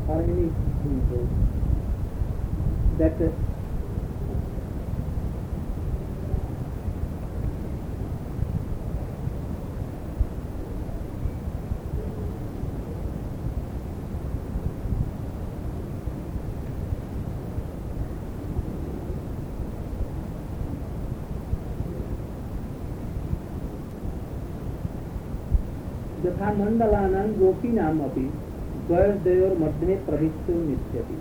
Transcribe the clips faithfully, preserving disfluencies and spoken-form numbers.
or any Hindu, that uh, यथा मंडलानां गोपीनाम् अपि द्वयोर्मध्ये प्रविष्टो नित्यति।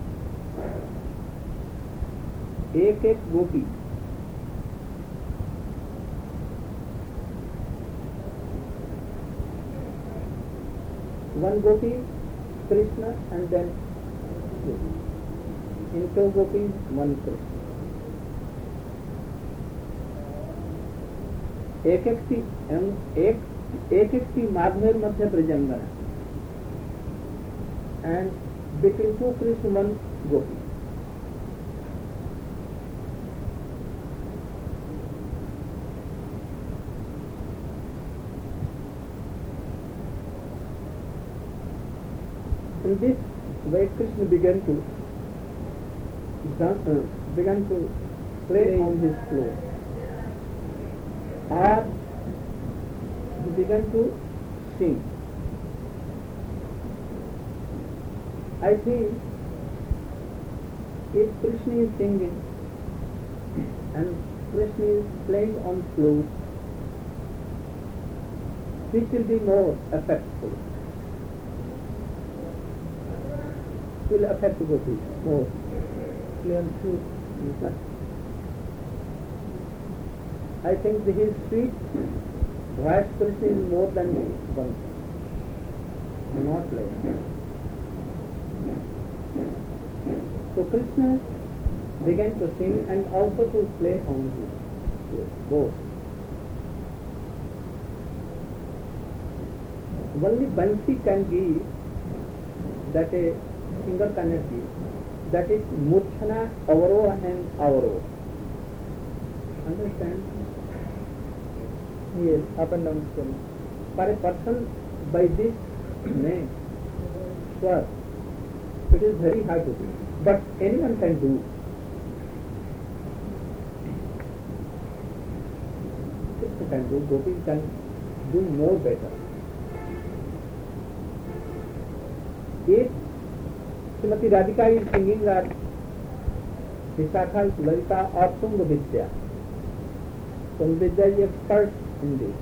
एक एक गोपी one gopi Krishna and then gopi. In two gopis one Krishna. एक एक सी एक एक एक सी माधवेर मध्य प्रजंगन and between two Krishna one gopi. In this way Krishna began to dance, uh, began to play on his floor, or he began to sing. I think if Krishna is singing and Krishna is playing on flute, which will be more effectful? Will affect the gopis more. Play on flute. I think that his sweet voice Krishna is more than one. Not playing. So Krishna began to sing and also to play on his both. Only Bansi can give that a singer cannot give. That is Murchana, Avaro and Avaro. Understand? Yes, up and down still. For a person by this name, Swar, it is very hard to do. But anyone can do. Krishna can do, Gopis can do more better. If Srimati Radhika is singing that Vishakha, Lalita or Tunga Vidya, Tunga Vidya is expert in this.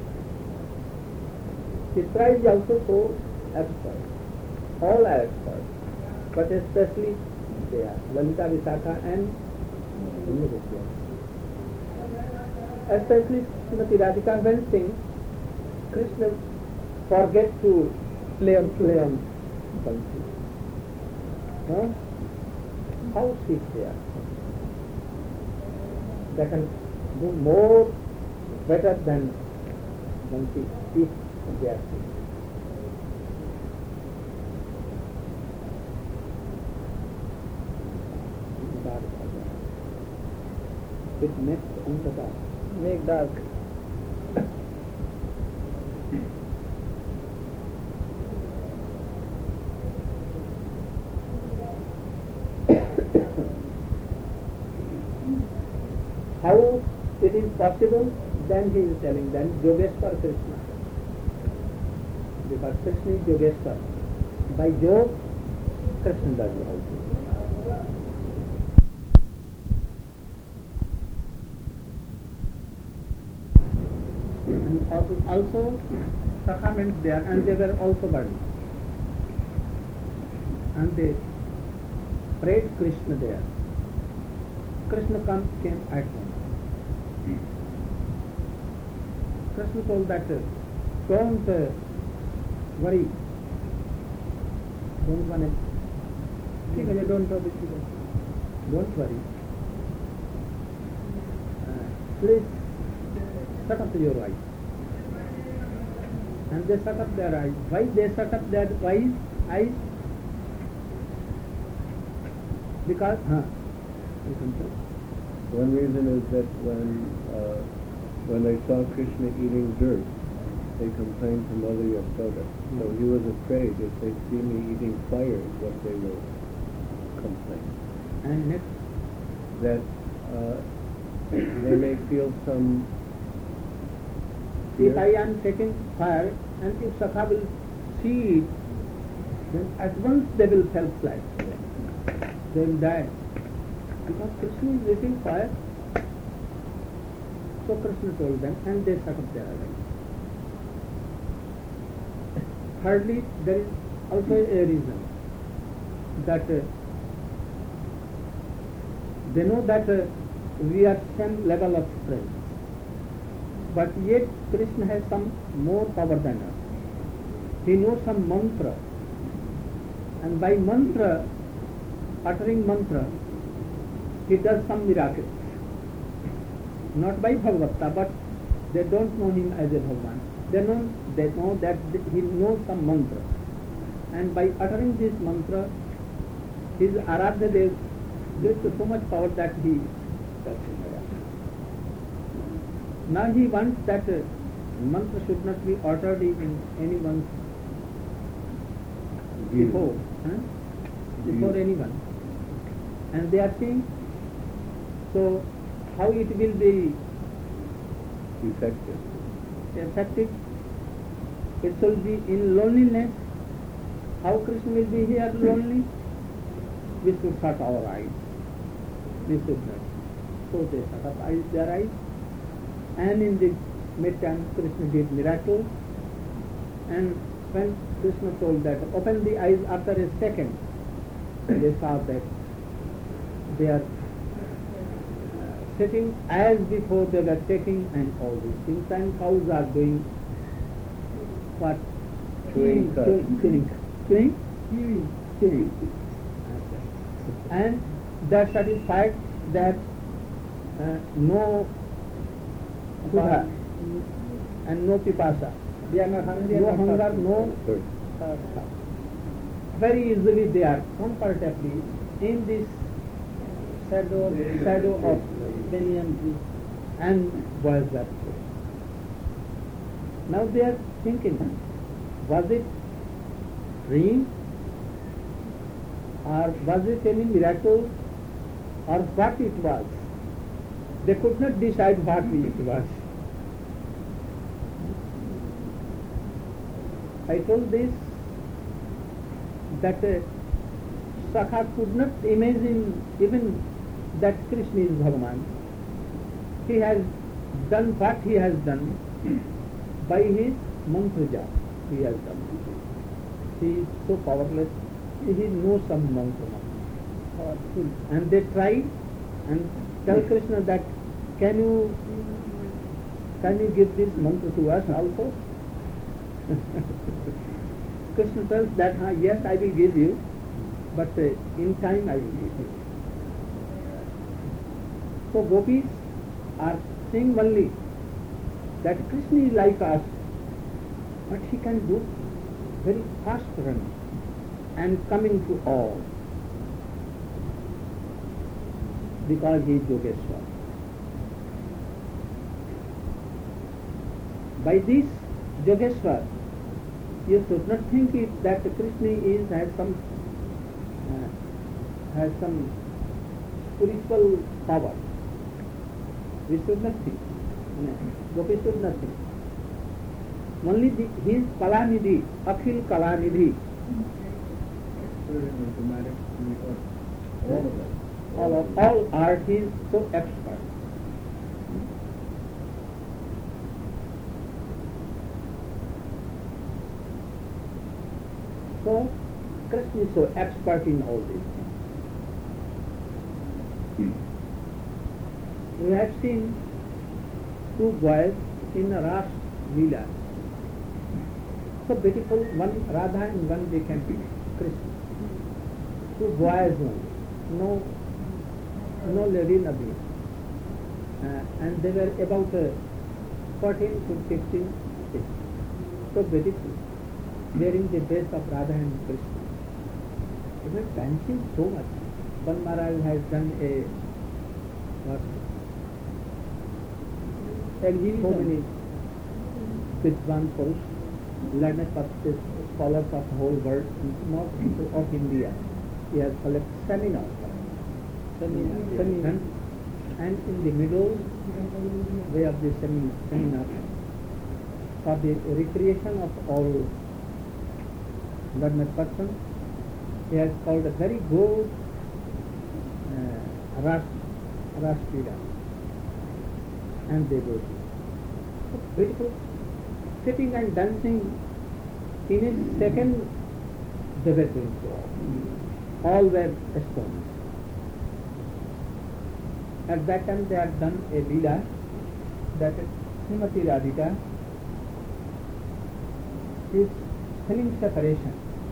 Chitra is also so expert. All are experts. But especially they are Lalita, Vishakha and Tunga Vidya. Especially Srimati Radhika when sings, Krishna forgets to play on play on Bansi. Huh? How sweet they are. They can do more better than Bansi if they are sweet. It makes Ankata make dark. How it is possible? Then he is telling them Yogeshwar Krishna. Because Krishna is Yogeshwar. By Yog, Krishna does also. And also, also Sakha meant there, and they were also burning. And they prayed Krishna there. Krishna come, came at once. Krishna told that, uh, don't uh, worry, don't worry, don't worry, don't worry. Uh, please shut up your eyes. And they shut up their eyes. Why they shut up their eyes? eyes? Because, huh? One reason is that when uh, when they saw Krishna eating dirt, they complained to Mother Yasoda. So he was afraid if they see me eating fire, what they will complain. And next, That uh, they may feel some if fear. I am taking fire and if Sakha will see it, then at once they will fall flat. They will die. Because Krishna is eating fire. So Krishna told them and they shut up their eyes. Thirdly, there is also a reason that uh, they know that uh, we are same level of strength. But yet Krishna has some more power than us. He knows some mantra. And by mantra, uttering mantra, he does some miracles. Not by Bhagavata, but they don't know him as a Bhagavan. They know, they know that he knows some mantra. And by uttering this mantra, his Aradhya Dev gives so much power that he does miracles. Now he wants that uh, mantra should not be uttered in anyone's before, huh? before anyone. And they are saying, so how it will be effective. effective? It should be in loneliness. How Krishna will be here lonely? We should shut our eyes. We should not. So they shut up eyes, their eyes. And in the midtime, Krishna did miracle. And when Krishna told that, open the eyes after a second, they saw that they are uh, sitting as before they were taking and all these things. And cows are doing what? Chewing cud. Chewing. Chewing? Chewing. Chewing. And that satisfied that uh, no Kudha and no pipasa. They are not hungry, no hunger, no thirst. Very easily they are comfortably in this shadow, shadow of Banyan tree and boys are free. Now they are thinking, was it dream or was it any miracle or what it was? They could not decide what it was. I told this that uh, Sakha could not imagine even that Krishna is Bhagavan. He has done what he has done by his mantra japa. He has done. He is so powerless. He knows some mantra. Powerful. And they tried and tell Krishna that can you can you give this mantra to us also? Krishna tells that, huh, yes, I will give you, but uh, in time I will give you. So gopis are saying only that Krishna is like us, but he can do very fast run and coming to all because he is Yogeshwar. By this Yogeshwar, you should not think it that Krishna is has some uh, has some spiritual power. We should not think. No, Gopi should not think. Only the, his Kalanidhi, Akhil Kalanidhi. All of them. All of all art he is so expert. So Krishna is so expert in all these things. We have seen two boys in a Ras Leela. So beautiful, one Radha and one they can be Krishna. Two boys only, no, no lady, nothing. Uh, and they were about uh, fourteen to fifteen, so beautiful, wearing the dress of Radha and Krishna. They were dancing so much. One Maharaj has done a what? So many Vidwan Purush, learned purchase scholars of the whole world, not of India. He has collected seminars, seminars, and in the middle way of the semi- seminar, for the recreation of all learned persons, he has called a very good uh, Ras, Rastrida and devotee. So beautiful. Sitting and dancing in his second they were doing so. All were astonished. At that time they had done a lila, that Srimati Radhika is feeling separation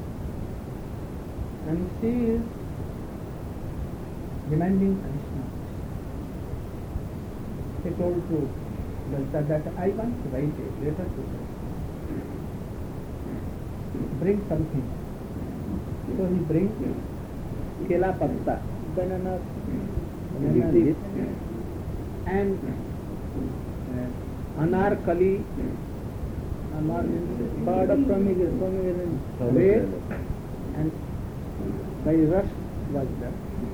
and she is demanding punishment. He told to Lalita that I want to write a letter to her. Bring something. So he brings kela patta, banana, banana leaf, and uh, anarkali, anar means bird of pomegranate, red, and by rust was there,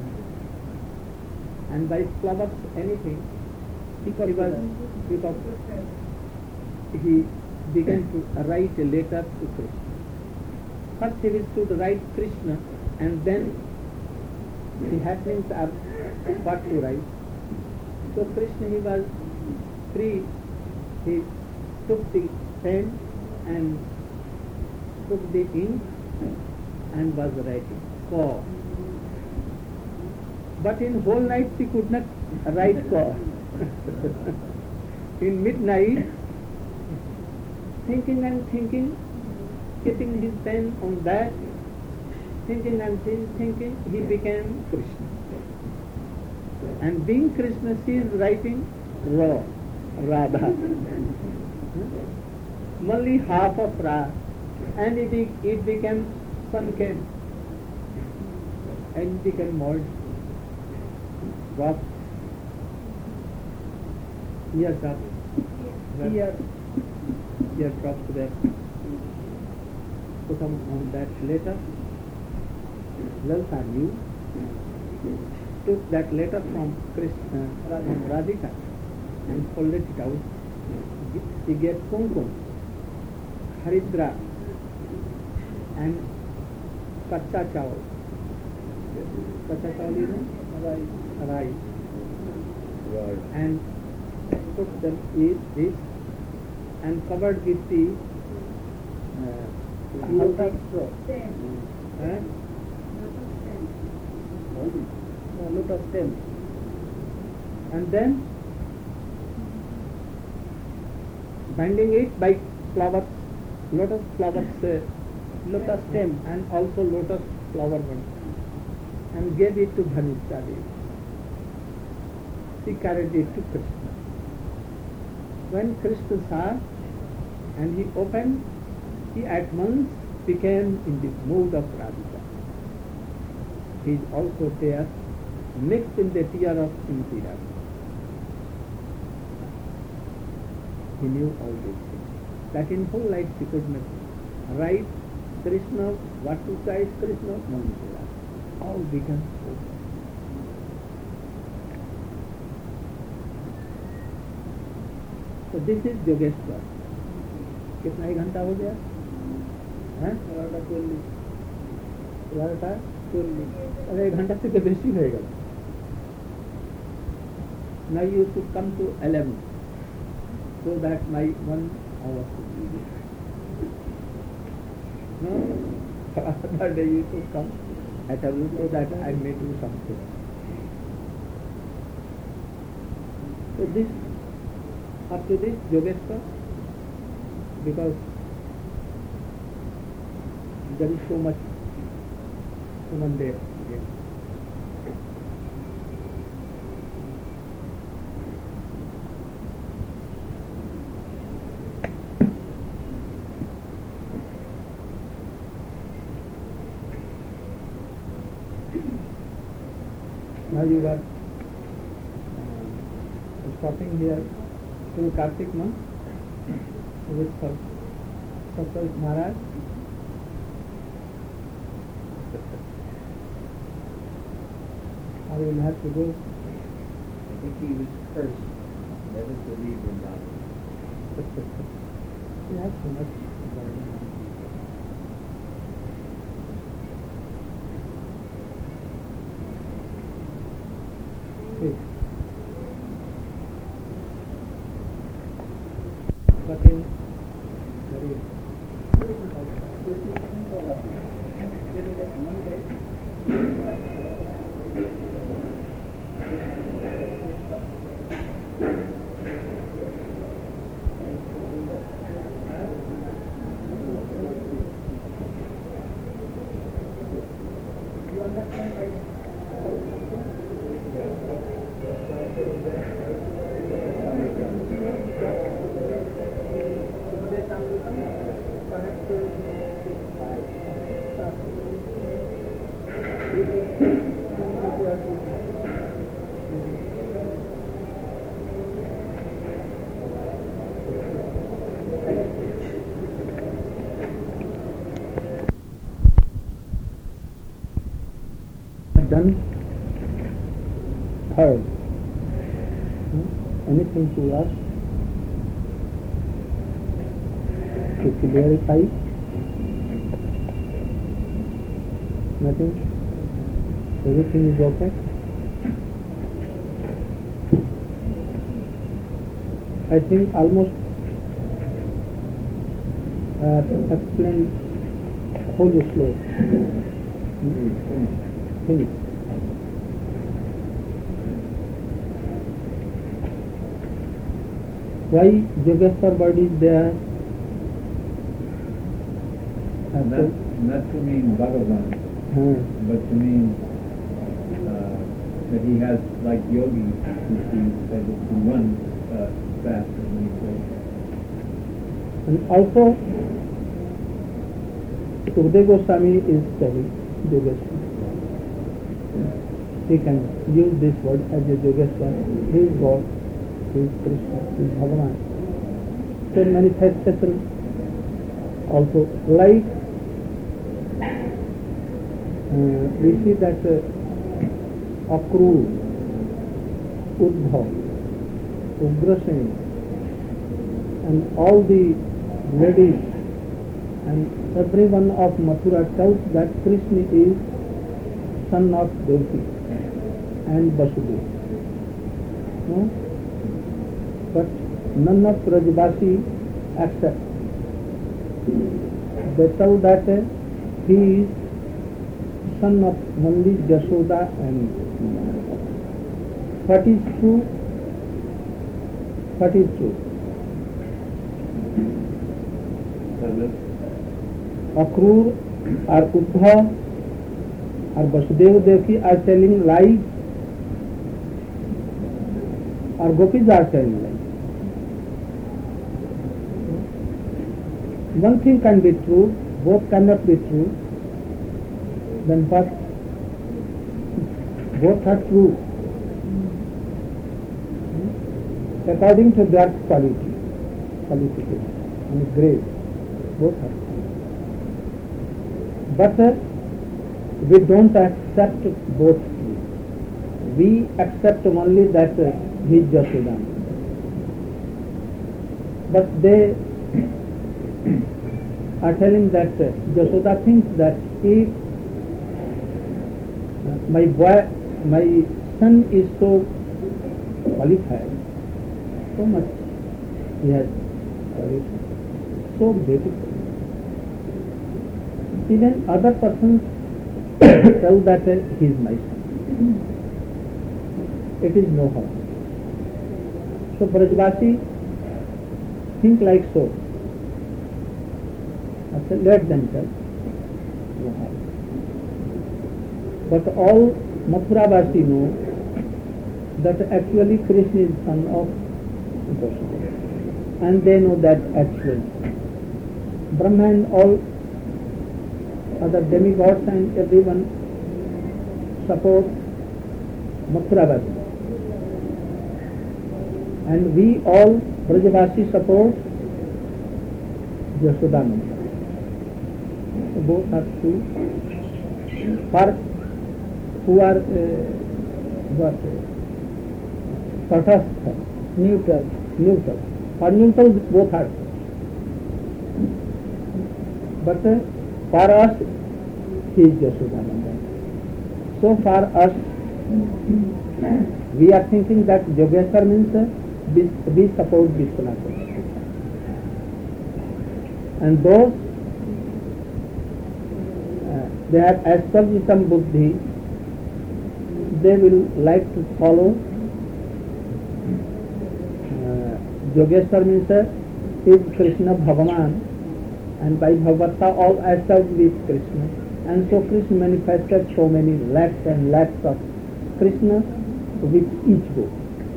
and by flowers anything. He was, because he began to write a letter to Krishna. First he wished to write Krishna, and then the happenings are what to write. So Krishna, he was free. He took the pen and took the ink and was writing. Ko. But in whole night he could not write Ko. In midnight, thinking and thinking, keeping his pen on that, thinking and thinking, he became Krishna. And being Krishna, she is writing Ra, Radha. Only half of Ra, and it, it became Sanket, and it became merged, dropped. Here dropped, here, here dropped there. Put on that letter. Lalita knew, took that letter from Krishna, from Radhika, and folded it out. He gave kumkum, haridra, and kacha chawal. Kacha chawal is rice. rice. Right. And put them in this and covered with the uh, lotus straw. Eh? No, lotus stem. And then binding it by flowers, lotus flowers, uh, lotus stem, and also lotus flower one, and gave it to Dhanitra Devi. She carried it to Krishna. When Krishna saw and he opened, he at once became in the mood of Radhika. He is also there, mixed in the tear of Srimati Radhika. He knew all these things. That in whole life he could not write Krishna, what to say is Krishna, Manjula. All began so. So this is Yogeshwar. कितना ही घंटा हो गया? हैं? ग्यारह चौलीस. ग्यारह चौलीस. अरे एक घंटा से तो बेसी होएगा. Now you should come to eleven, so that my one hour should be there. No, other day you should come at eleven so that I may do something. So this, up to this Yogeshwar, because there is so much human there again. Now you are uh, stopping here till Kartik month. with her Satyajit Maharaj. I will have to go. I think he was cursed never to leave Vrindavan. He has so much. Okay. But in very done, heard. Hmm? Anything to us to clarify? Nothing? Everything is okay? I think almost uh, explained whole slow. Hmm? Finish. Why Yogeshwar word is there? Not, not to mean Bhagavan, Hmm. but to mean uh, that he has, like yogis, who he said to run uh, fast and meditate. And also, Sukadeva Goswami is telling Yogeshwar. He can use this word as a Yogeshwar. He is God, he is Krishna, he is Bhagavan. So manifestation also like uh, we see that uh, Akrur, Uddhav, Ugrasen and all the ladies and everyone of Mathura tells that Krishna is son of Devaki and Vasudeva. No? But none of Brajvasi accept. They tell that uh, he is son of only Jashoda and what is true? What is true? Akrur or Uddha or Vasudeva Devaki are telling lies or gopis are telling lies. One thing can be true, both cannot be true, then what? Both are true according to their quality, qualification and grade. Both are true. But uh, we don't accept both. We accept only that uh, he is Jashoda. But they are telling that uh, Jashoda thinks that if uh, my boy, my son is so qualified, so much he has qualified, so beautiful. Even other persons tell that uh, he is my son. It is no harm. So Brajvasi think like so. I said, let them tell. No harm. But all Mathuravasi know that actually Krishna is son of Vasudeva. And they know that actually Brahma and all other demigods and everyone support Mathuravasi. And we all Brajavasi support Yashodananda. So both are true. For who are uh, what tatastha, neutral, neutral. For neutral, both are. But uh, for us, he is Yashodananda. So for us, we are thinking that Yogeshwar means uh, we, we suppose Vishwanatha. And those uh, they have established some buddhi, they will like to follow uh, Yogeshwar means uh, is Krishna Bhagavan, and by Bhagavata all established Krishna. And so Krishna manifested so many lakhs and lakhs of Krishna with each book.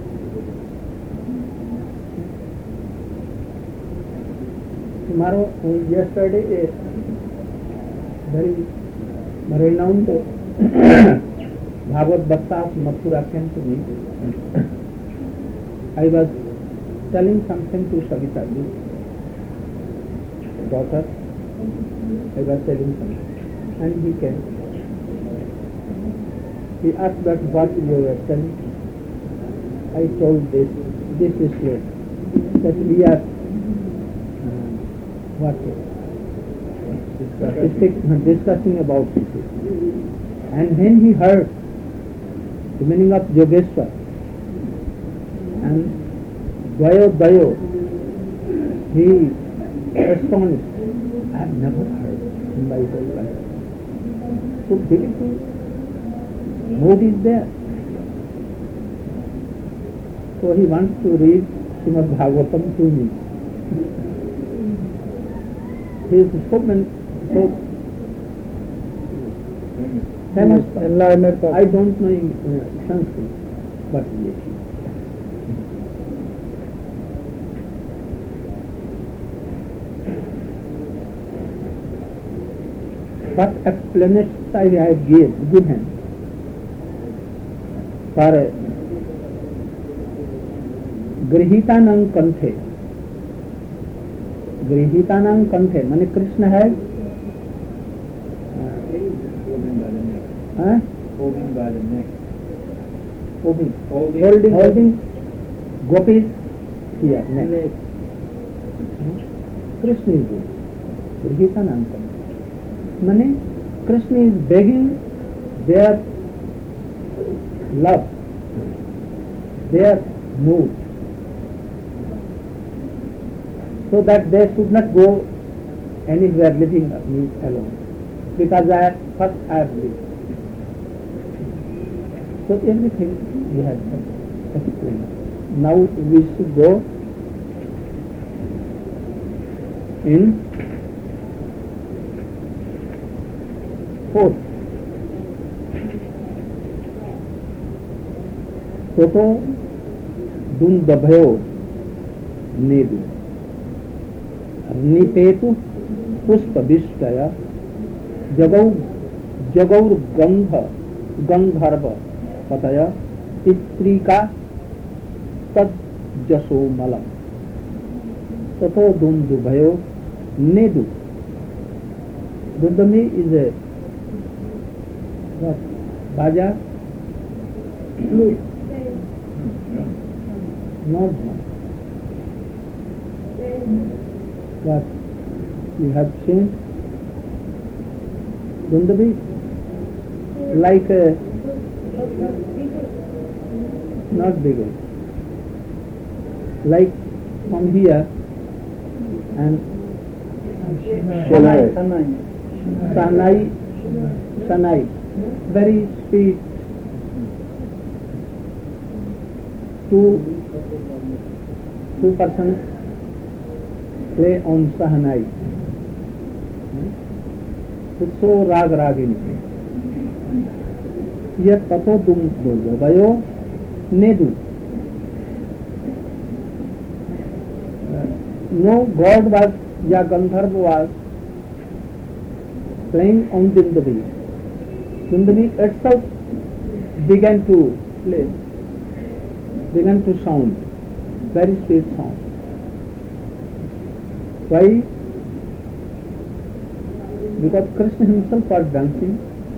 Tomorrow, yesterday, a very renowned Bhagavad Bhakta of Mathura came to me. I was telling something to Savitaji, daughter. I was telling something. And he came. He asked that what you were telling. I told this. This is it. That we are uh, what discussing, discussing about this. And when he heard the meaning of Yogeshwar and Dvayo Dvayo, he astonished. I have never heard in my whole life. So beautiful mood is there. So he wants to read Srimad Bhagavatam to me. He is so many, so famous. I don't know in uh, Sanskrit, but yes. What explanation I have given, given for Grihitanam Kanthe. Grihitanam Kanthe, mane Krishna has uh, holding by the neck. Holding, Holding, holding, holding gopis here, neck. Krishna is doing. Grihitanam Kanthe. Mane, Krishna is begging their love, their mood, so that they should not go anywhere living me alone, because I have, first I have lived. So everything we have explained. Now we should go in fourth. Toto dundabhayo nedu nipetu pushpa vishtaya jagau jagaur gandha gandharva pataya titrika tad jaso malam. Toto dundabhayo nedu. Dundami is a what? Baja? Flute. Not one. What? You have seen? Dundabi? Like a... Not bigger. Like from here and... Shanai. Sanai. Sanai. Very sweet. Two, two persons play on Sahanai. It's so rag ragini. Yet tato dum dojo nedu. No god was, ya Gandharva was playing on Dundabi. Dundabi itself began to play, began to sound, very sweet sound. Why? because Krishna himself was dancing,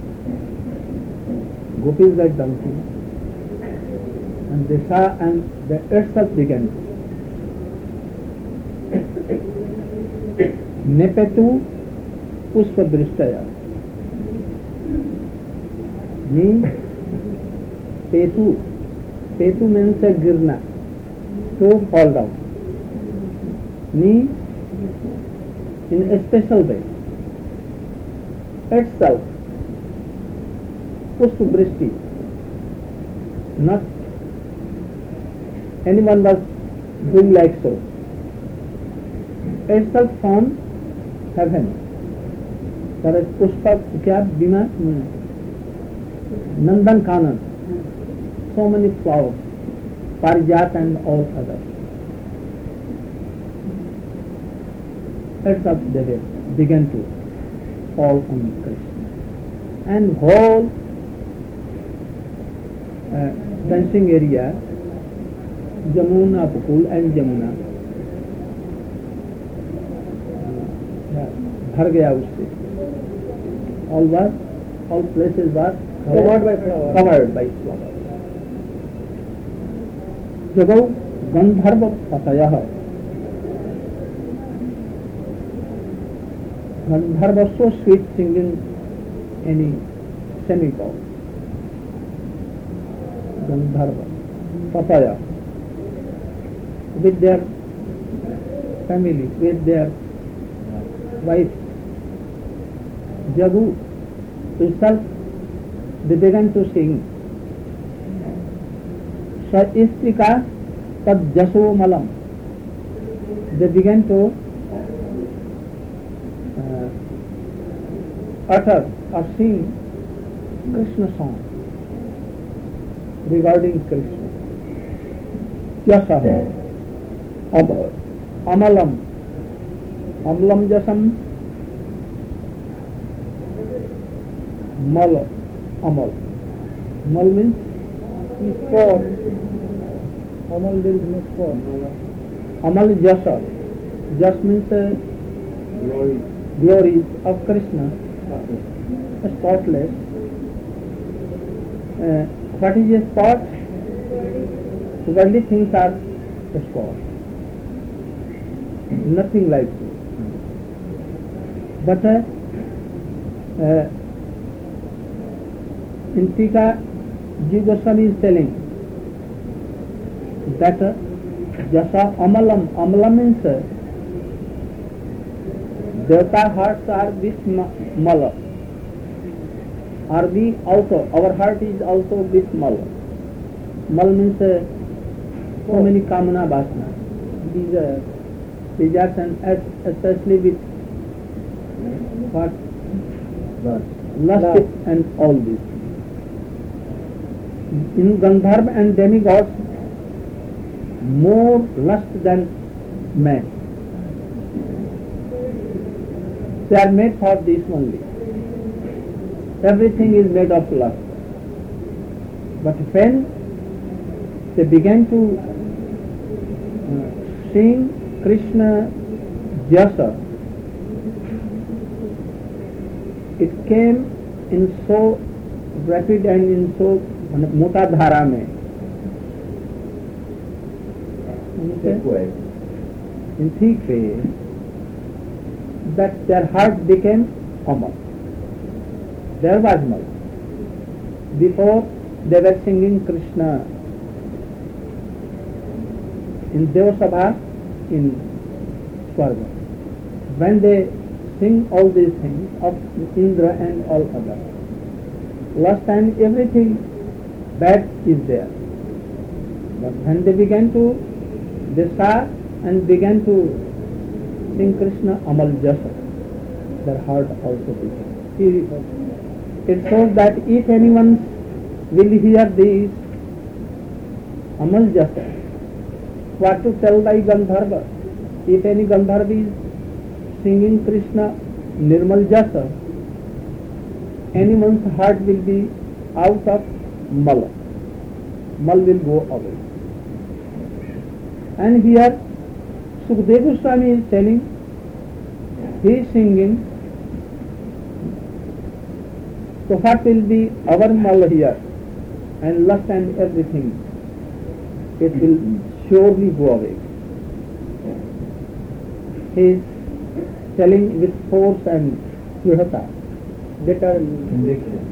gopis were dancing, and they saw and the itself began. Nepetu pushpa drishtaya means petu. Petu means a girna, to fall down. Means in a special way. Itself, pushpa drishti, not anyone was doing like so. Itself from heaven. That is pushpa, kya bima? Nandan Kanan. So many flowers, Parijat and all others. Itself they began to fall on Krishna. And whole uh, dancing area, Jamuna Pukul and Jamuna, भर गया उससे. All was, all places were covered by flowers. Covered by flowers. जगौ Gandharva पतयः. Gandharva was so sweet singing any semicall. Gandharva Pataya with their family, with their wife. Jagu itself, they began to sing. Saistika tad jaso malam. They began to uh, utter or sing Krishna song regarding Krishna. Jasa, Ab, Amalam, Amalam Jasam, Mal, Amal. Mal means spot. Amal there is no spot. Amal is Jasa. Jas means uh, glory. Glory of Krishna. Spotless. Uh, what is a spot? Worldly things are a spot. Nothing like it. But uh, uh, in Tika, Jiva Goswami is telling that uh, Jasa Amalam, Amalam means uh, Devata hearts are with Mala. Are we also, our heart is also with Mal. Mal means uh, so many Kamana Vasana. These are desires and especially with what? Lust. Lust and all this. In Gandharva and demigods, more lust than men. They are made for this only. Everything is made of lust. But when they began to uh, sing Krishna Jasa, it came in so rapid and in so mota dhara mein. Thick way. In thick way, that their heart became Amal. There was Mal. Before they were singing Krishna in Devasabha, in Swarga. When they sing all these things of Indra and all others, lust and everything bad is there. But when they began to, they saw and began to sing Krishna Amal Jasa, their heart also became. It shows that if anyone will hear this Amal Jasa, what to tell by Gandharva? If any Gandharva is singing Krishna Nirmal Jasa, anyone's heart will be out of Mal. Mal will go away. And here Sukadeva Goswami is telling, he is singing So what will be our mal here? And lust and everything, it will surely go away. He is telling with force and dhrita, determination. Conviction.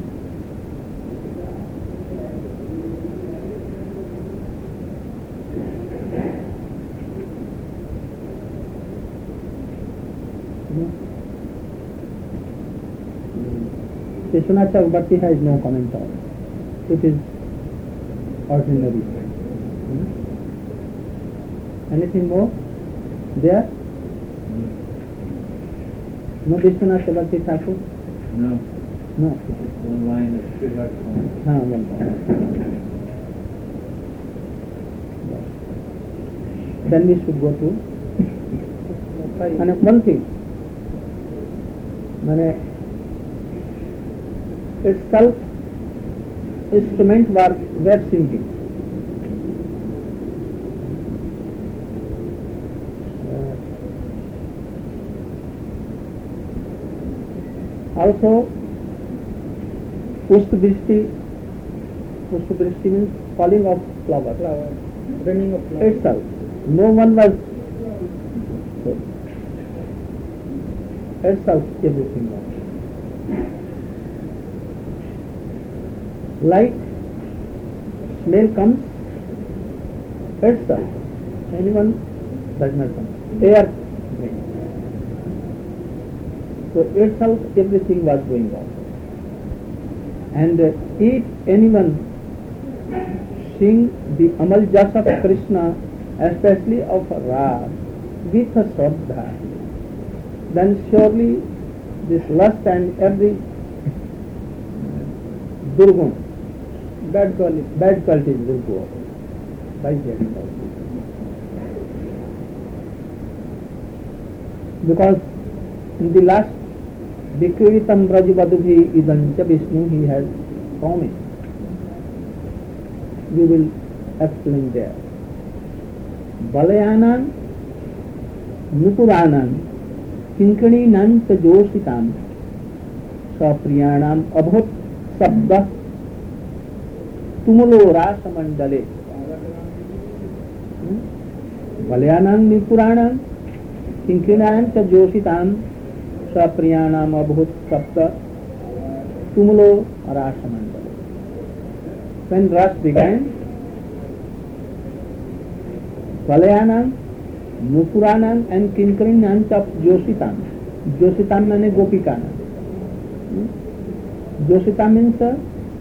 Vishwanath Chakrabarty has no comment on it. It is ordinary. Hmm? Anything more? There? No Vishwanath Chakrabarty Thakur? No. No. One line of Sridhar Swami. Haan, one line. Then we should go to and one thing. Mane itself instrument were were singing. Uh, also, Pushpavrishti, Pushpavrishti means falling of flowers, flower, raining of flowers itself. No one was itself everything was. Light, smell comes itself. Anyone does not come. Air brings. So itself everything was going on. And uh, if anyone sing the Amal Jas of Krishna, especially of Rag, with a Shraddha, then surely this lust and every durgun, bad qualities, bad qualities will go away by hearing of this. Because in the last Vikritam Brajavadubhi Idancha Vishnu, he has promised. We will explain there. Balayanan, Nupuranan, Kinkani Nanta Joshitam, Sapriyanam Abhut Sabda Tumulo Rasa Mandale. Balayanan, Nupuranan, Kinkani Nanta Joshitam, Sapriyanam Abhut Sabda Tumulo Rasa Mandale. When Ras began, Valayanam, Nupuranam and Kinkarinam of Joshitam. Joshitam means Gopikana. Joshitam means uh,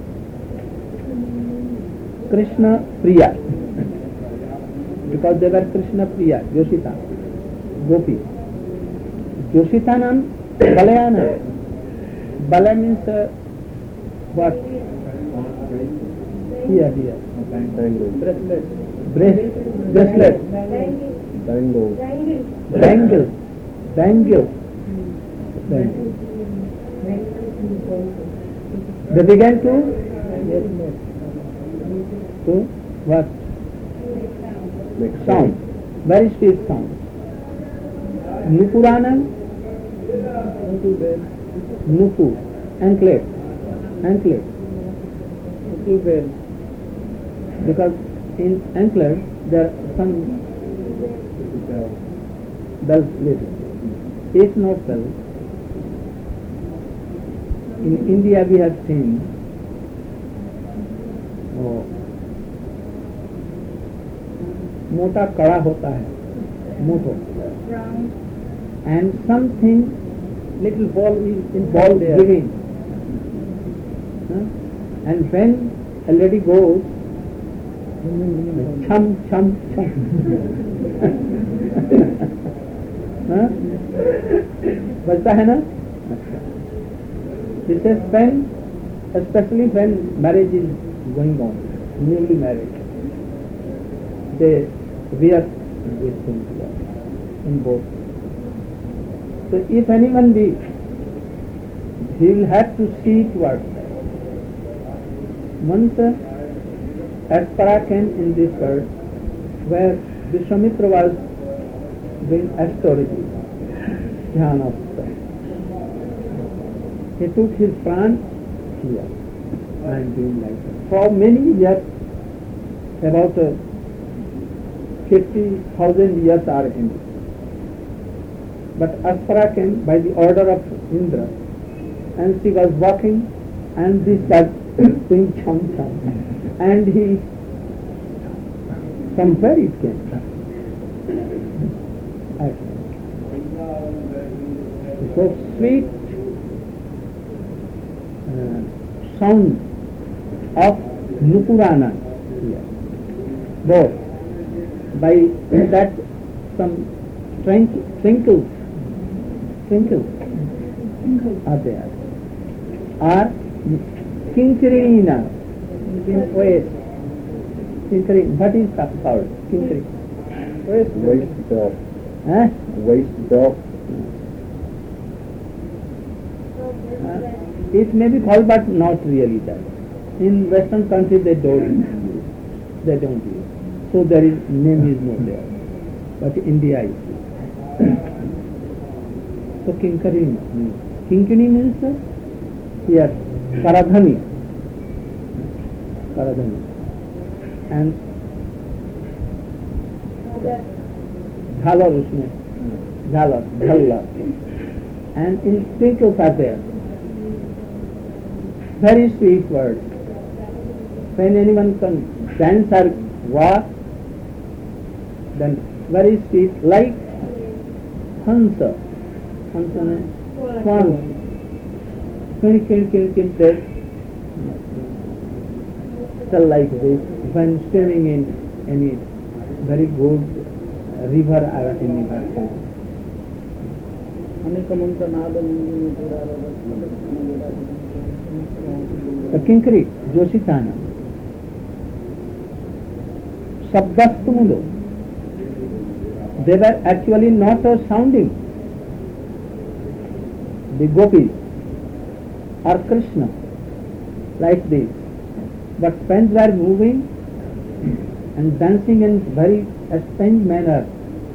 Krishna Priya. Because they were Krishna Priya, Joshitam, Gopi. Joshitanam, Valayanam. Bala means uh, what? Here, here. Bracelet. Bracelet. Bracelet. Bangle. Bangle. Bangle. Bangle. They began to to what? Make Sound. Very sweet sound. Nupuranam. Nupu. Anklet. Anklet. Because in anklet there are some bells little. If not bells, in India we have seen oh, मोटा कड़ा होता है, मोटो, and something little ball is in ball giving, huh? And when a lady goes, chum chum chum, huh? बजता है ना? This is when, especially when marriage is going on, newly married, they wear these things in both. So if anyone be, he will have to see towards that. Once Aspara came in this earth, where Vishwamitra was doing astrology, dhyana of stuff. He took his pran here. I am doing like that. For many years, about uh, fifty thousand years are ended. But Aspara came by the order of Indra, and she was walking, and this was doing chum chum, and he, from where it came from? So sweet uh, sound of Nupurana here. Both by that some twinkles, twinkles, twinkles are there. Are Kinkirina in Oest. Kinkirin. What is that called? Kinkirin. Waste belt. Huh? Waste belt. Uh, it may be called, but not really that. In Western countries they don't use. They don't use. So there is name is not there. But India is. So Kinkari means. Kinkini means uh, here Karadhani. Karadhani. And Jhalar usme. Jhalar. Jhalar. And in twinkles are there. Very sweet words. When anyone can dance or walk, then very sweet, like Hansa. Hansa means swans. Kill, kill, kill, kill, there. So like this, when swimming in any very good river or any river. The Kinkari, Joshitana, Sabdastumulo, they were actually not a sounding. The gopis or Krishna, like this. But when they are moving and dancing in very strange manner,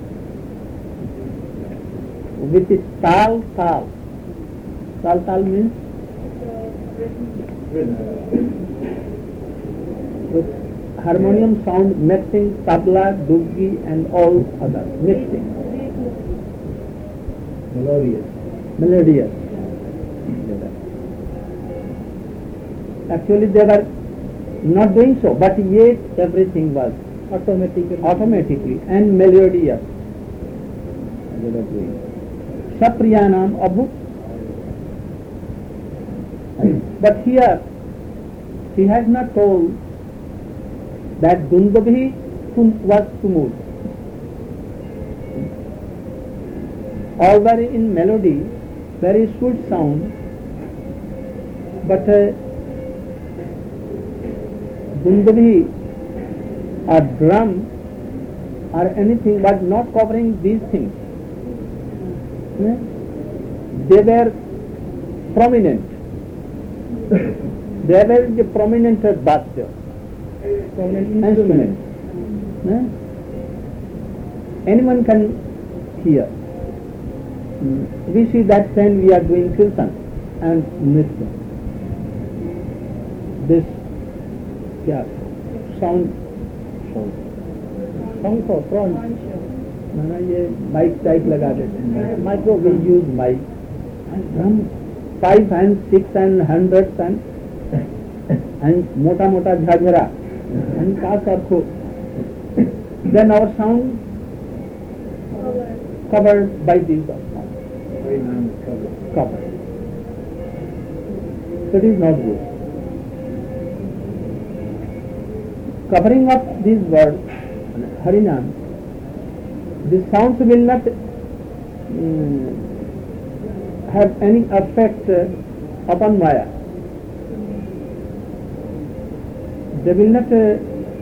with its tal tal. Tal tal means with harmonium sound mixing tabla, duggi and all other mixing. Melodious. Melodious. Actually they were not doing so, but yet everything was automatically, automatically and melodious. They were doing. Sapriyanam abhut. But here, he has not told that Dundabhi was tumult. All were in melody, very sweet sound, but uh, Dundabhi or drum or anything was not covering these things. They were prominent. They were the prominent bhasya, prominent instrument. Anyone can hear. We see that when we are doing kirtan and nritya. This yeah, sound, sound for front. ना ये mic type लगा देते हैं micro we use mic हम five and six and hundred and and मोटा मोटा झरझरा and का सरखो then our sound covered by these covered. That is not good. Covering up these words, Harinam, the sounds will not um, have any effect uh, upon Maya. They will not uh,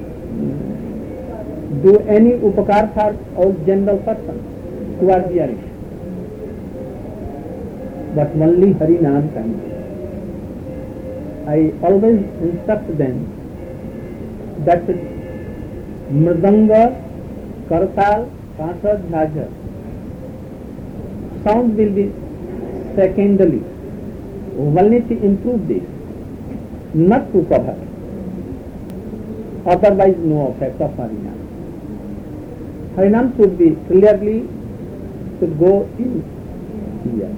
do any upakar for all general persons who are hearing. But only Harinam can. I always instruct them that Mridanga, Kartal, Kansa, Jhajar sound will be secondary. Only to improve this. not to cover. Otherwise, no effect of Harinam. Harinam should be clearly, should go in here.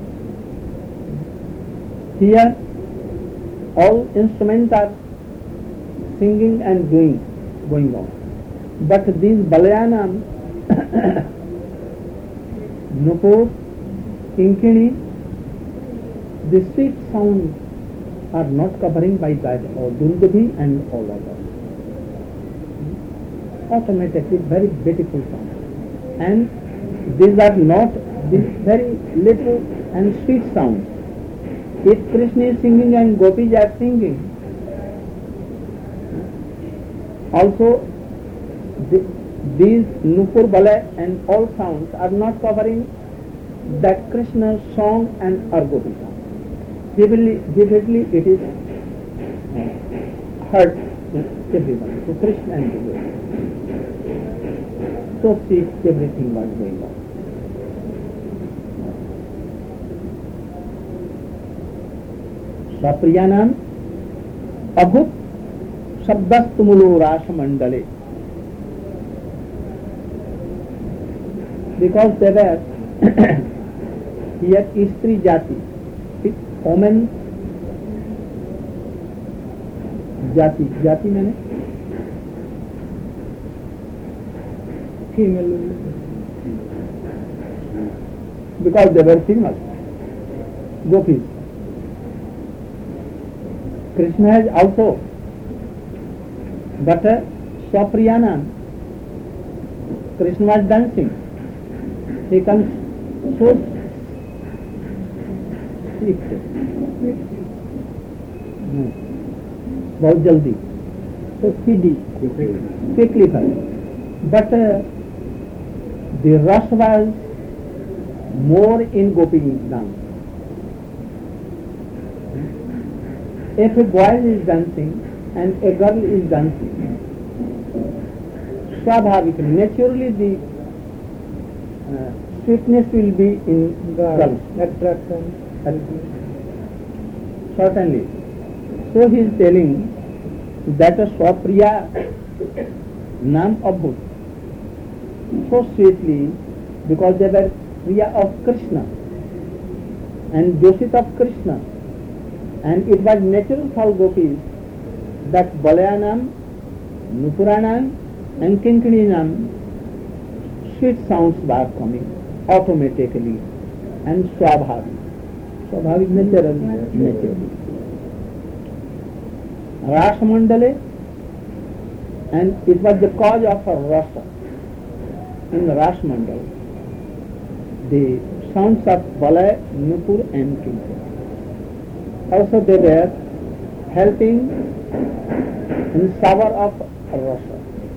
Here, all instruments are singing and doing, going on. But these Balayanam, Nupur, Kinkini, the sweet sounds are not covering by that, or Dundubi and all others. Automatically very beautiful sound. And these are not these very little and sweet sounds. If Krishna is singing and gopis are singing, also the, these Nupur Balay and all sounds are not covering that Krishna's song and our gopi song. Vividly, vividly it is heard everyone, so Krishna and the gopi. So see everything was going on. Sapriyanam Abhut Sabdastumulo Rasamandale. Because they were here Istri Jati, woman Jati, Jati means female, because they were female, gopis. Krishna has also, but uh, Swapriyanam, Krishna was dancing. He comes so quick, बहुत जल्दी, so speedy, quickly fast. But uh, the rush was more in gopi dance. If a boy is dancing and a girl is dancing, swabhavikally, naturally the uh, sweetness will be in girls. Attraction. Certainly. So he is telling that a Swapriya Nam Abhut, so sweetly, because they were Priya of Krishna and Joshit of Krishna, and it was natural for gopis that Balayanam, Nupuranam and Kinkininam sweet sounds were coming automatically and swabhavik. Swabhavik natural, naturally. Rasamandale, and it was the cause of a rasa. In Rasamandal, the sounds of Balay, Nupur and Kinkini. Also they were helping in shower of rasa.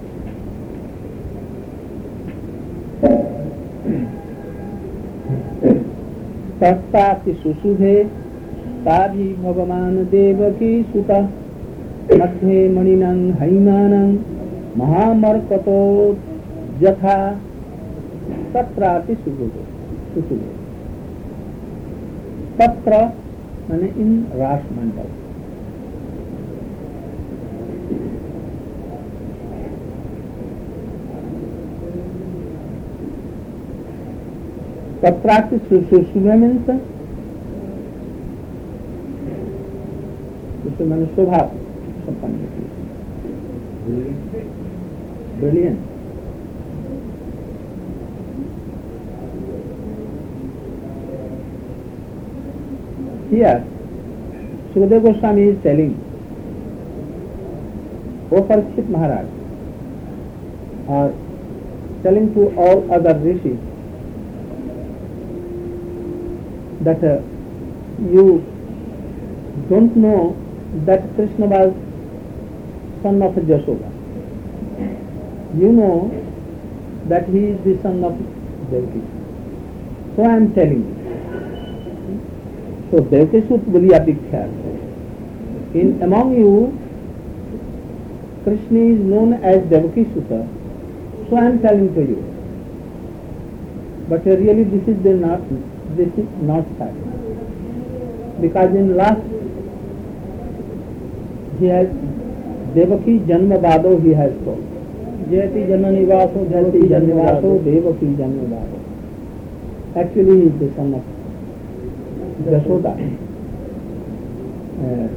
तस्ताति सुशुभे ताभि भगवान देवकी सुता मध्ये मणिनं हैमानं महामर्कतो यथा तत्राति सुशुभे सुशुभे तत्र माने इन रासमंडल तत्राति सुशुभे means सुशुभे माने शोभा संपन्न, brilliant. Here, Sukadeva Goswami is telling, O Parikshit Maharaj, or telling to all other rishis, that uh, you don't know that Krishna was son of Jashoda. You know that he is the son of Devaki. So I am telling you. So Devaki Sut Buliya Dikhya. In among you, Krishna is known as Devaki Suta. So I am telling to you. But uh, really this is the not this is not fact. Because in last he has Devaki Janmavado he has told. Jayati Jananivaso Jayati Jannivaso Devaki Janmavado. Actually he is the son of Yashoda. Uh,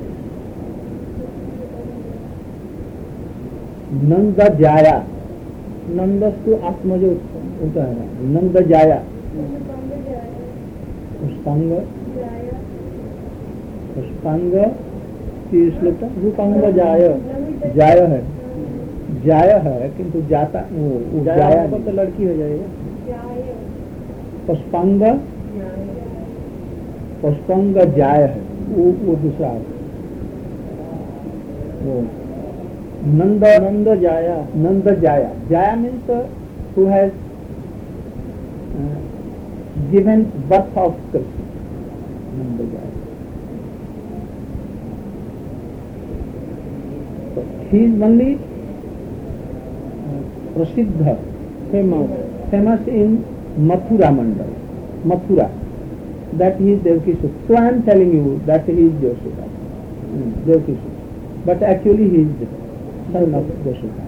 Nanda Jaya. Nandastu Atmaja Uttara. Nanda Jaya. Puspanga. पुष्पांग की श्लोक रूपांग जाय जाय है जाय है किंतु जाता वो, वो जाया जाया तो लड़की हो जाएगा पुष्पांग पुष्पांग जाय है वो वो दूसरा वो नंद नंद जाया नंद जाया जाया means who has given birth of Krishna Nanda जाया. He is only uh, Prasiddha, famous famous in Mathura Mandal, Mathura. That he is Devaki. So I am telling you that he is Yashoda, mm, Devaki. But actually he is the son of Yashoda.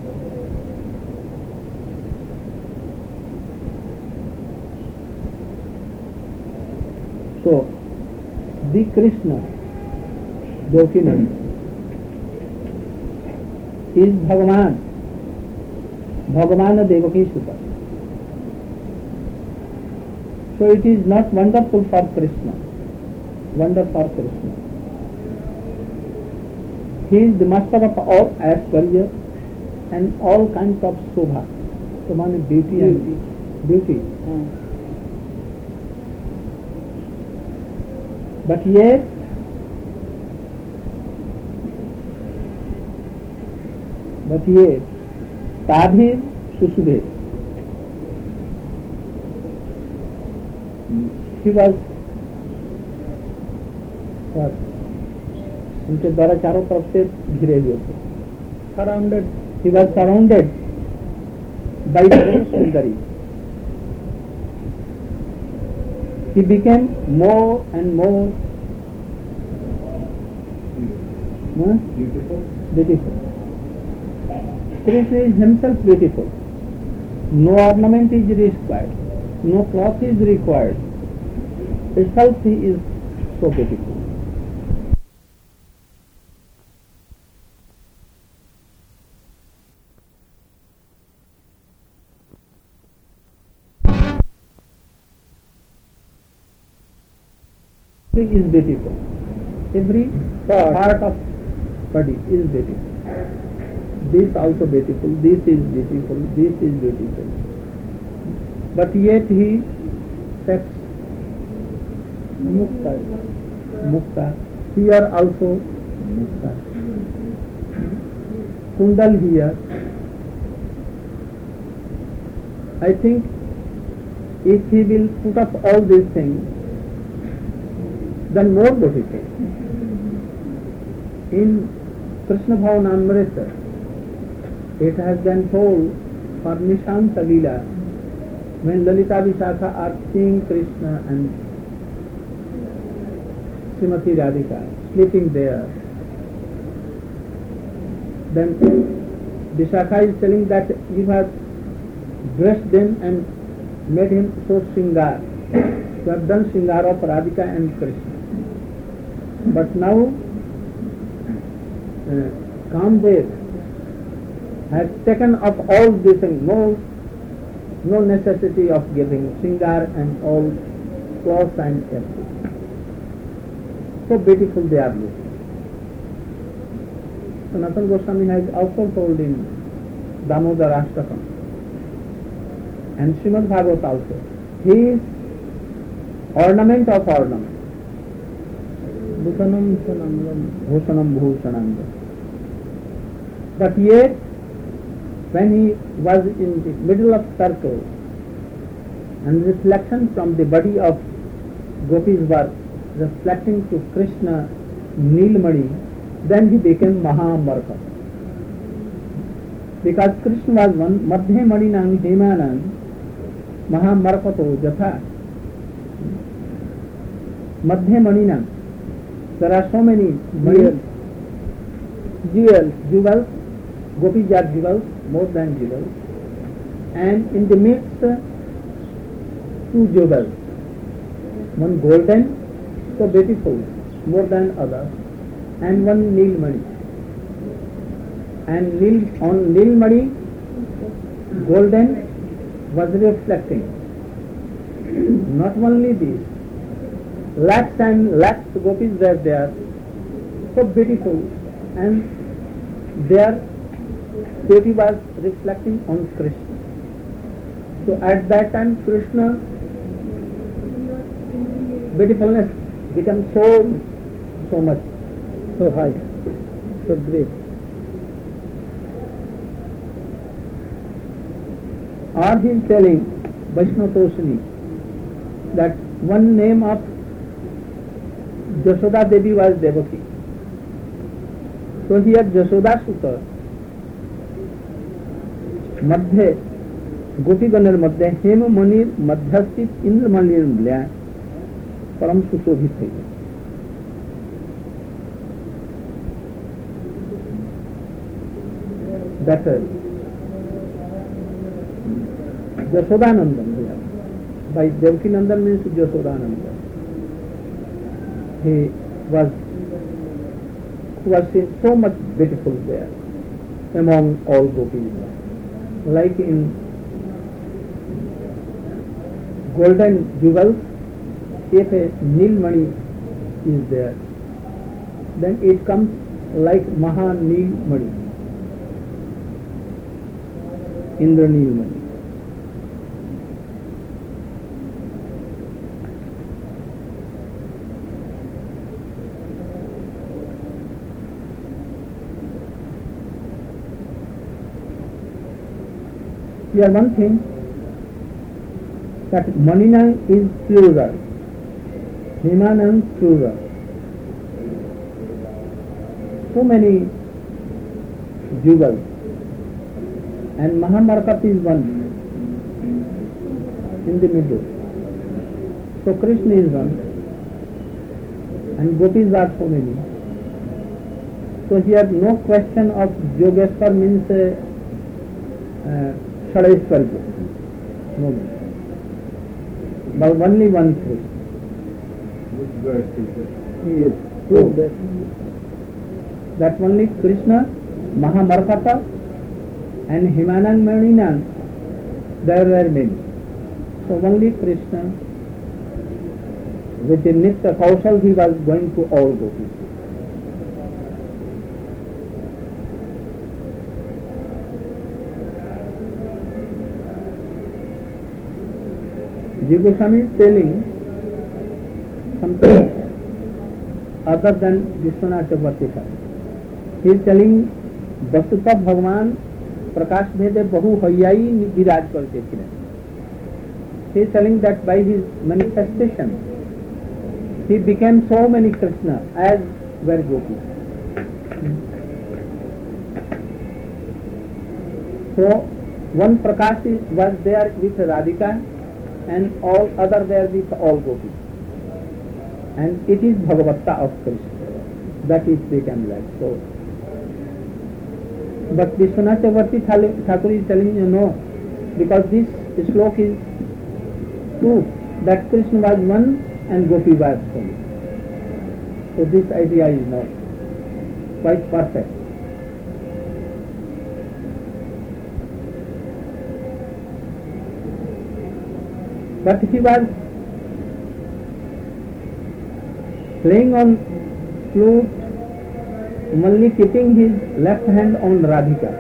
So the Krishna, Devaki Nanda, is Bhagavan, Bhagavan Devaki Suta. So it is not wonderful for Krishna, wonder for Krishna. He is the master of all Aishwarya and all kinds of Shobha. So means beauty and beauty. hmm. But yet But yet, Tadhir Susubhe, he was what? उनके द्वारा चारों तरफ से घिरे हुए थे. Surrounded. He was surrounded by the Sundari. He became more and more huh, Beautiful. beautiful. Krishna is himself beautiful. No ornament is required. No cloth is required. Itself he is so beautiful. He is beautiful. Every part of body is beautiful. This also beautiful, this is beautiful, this is beautiful. But yet he sets mukta, mukta. Here also mukta. Kundal here. I think if he will put up all these things, then more beautiful. In Krishna Bhavanamrita, it has been told for Nishanta Leela, when Lalita Vishakha are seeing Krishna and Srimati Radhika sleeping there, then Vishakha is telling that you have dressed them and made him so Shringar. You have done Shringar of Radhika and Krishna. But now, uh, Kamdev has taken up all these things, no, no necessity of giving Shringar and all clothes and everything. So beautiful they are looking. Sanatana Goswami has also told in Damodar Ashtakam and Srimad Bhagavad also, he is ornament of ornament. Bhusanam Bhusanam Bhusanam. But yet, when he was in the middle of circle and reflection from the body of gopis were reflecting to Krishna Nilmani, then he became Mahamarka. Because Krishna was one, Madhya Madinang Hemanang Mahamarkato Jatha. Madhya Madinang. There are so many Madhyas jewels, jewels, gopis are jewels, more than jewels. And in the midst, two jewels, one golden, so beautiful, more than others, and one Nilmani. And Nil, on Nilmani, golden was reflecting. Not only this, lakhs and lakhs gopis were there, so beautiful, and their beauty was reflecting on Krishna. So at that time, Krishna beautifulness became so so much, so high, so great. Or he is telling Vaishnava Toshini that one name of Jashoda Devi was Devaki. So here Jashoda Sutta मध्ये गोपीगणर मध्ये हेम मणि मध्यस्थित इंद्रमणि मिल्या परम सुशोभित है. That is Jashodanandan. By Devaki Nandan means Jashodanandan. He was who was seen so much beautiful there among all gopis. Like in golden jewels, if a Nilmani is there, then it comes like Maha Nilmani, Indra Nilmani. Here one thing, that Maninang is plural, Himanang plural. So many jewels, and Mahamarkat is one in the middle. So Krishna is one, and gopis are so many. So here no question of Yogeshwar means uh, uh, Shadeshwar, no, but only one Krishna. Which verse is it? He is proved that, that only Krishna, Mahamarkata and Himanang Maninang, there were many. So only Krishna, with the Nitya Kaushal, he was going to all gopis. Jiva Goswami is telling something other than Vishwanath Chakravarti. He is telling वस्तुतः भगवान प्रकाश भेदे बहु हयाई विराज करते थे. He is telling that by his manifestation he became so many Krishna as were gopis. So one Prakash is, was there with Radhika and all other there with all gopis. And it is Bhagavatta of Krishna. That is become like so. But Vishwanath Chakravarti Thakur is telling you no, because this slok is proof that Krishna was one and Gopi was one. So this idea is not quite perfect. But he was playing on flute, only keeping his left hand on Radhika.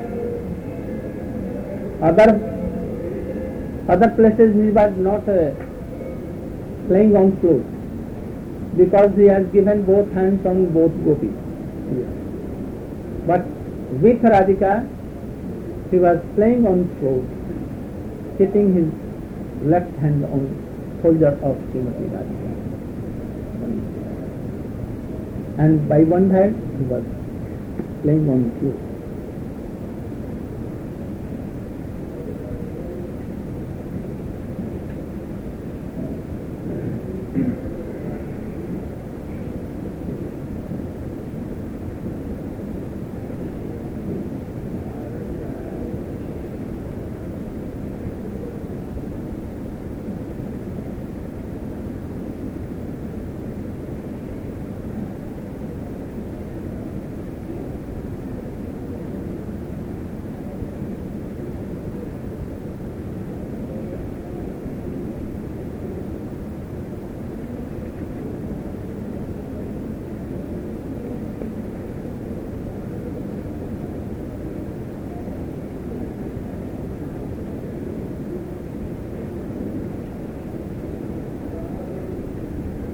Other other places he was not uh, playing on flute, because he has given both hands on both gopis. But with Radhika he was playing on flute, keeping his left hand on shoulder of Srimati Radhika. And by one hand he was playing on flute.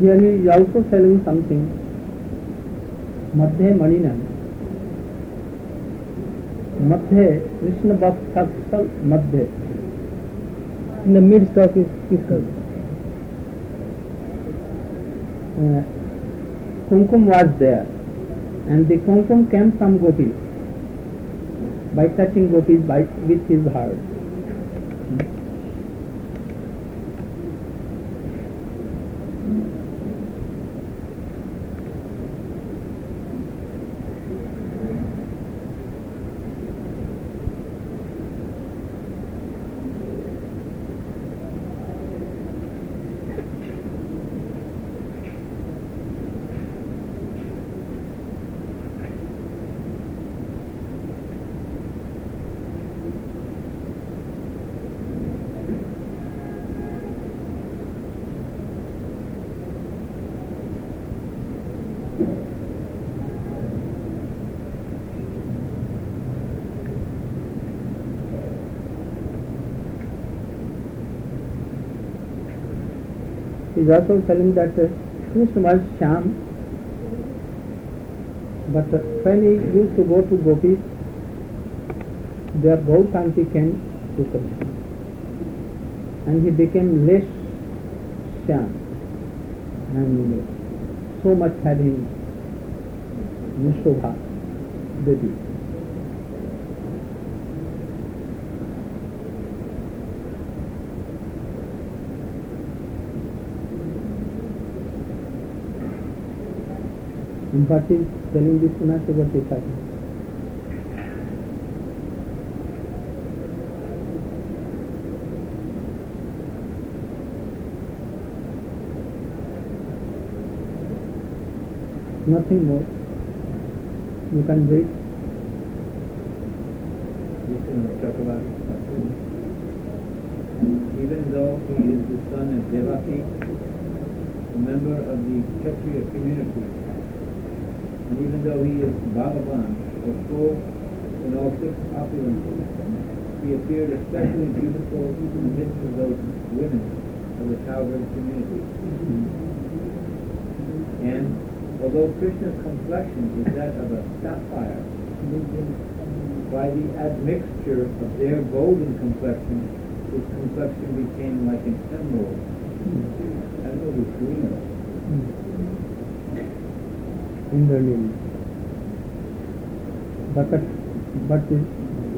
here he is also selling something. Madhya Maninam. Madhya, Krishna Bhaksal Madhya. In the midst of his discourse. Uh, Kumkum was there, and the Kumkum came from gopis, by touching gopis by, with his heart. He is also telling that uh, Krishna was Shyam, but uh, when he used to go to gopis, their Gautanti came to Krishna, and he became less Shyam, and so much had he Yashobha, baby. But he is telling this Sunasa Gopika. Nothing more. You can read. You can talk about it. Even though he is the son of Devaki, a member of the Kshatriya community, and even though he is Bhagavan, or full in all six opulences, he appeared especially beautiful in the midst of those women of the cowherd community. And although Krishna's complexion is that of a sapphire, by the admixture of their golden complexion, his complexion became like an emerald. Emerald is green. Indralini. But, but the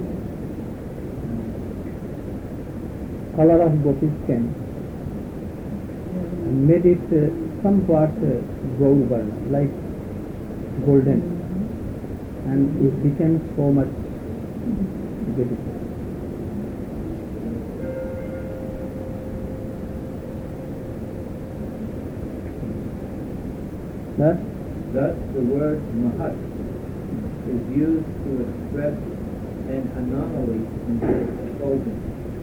color of gopis came and made it uh, somewhat uh, gold burn, like golden, and it became so much beautiful. Thus, Thus, the word mahat is used to express an anomaly in this clothing.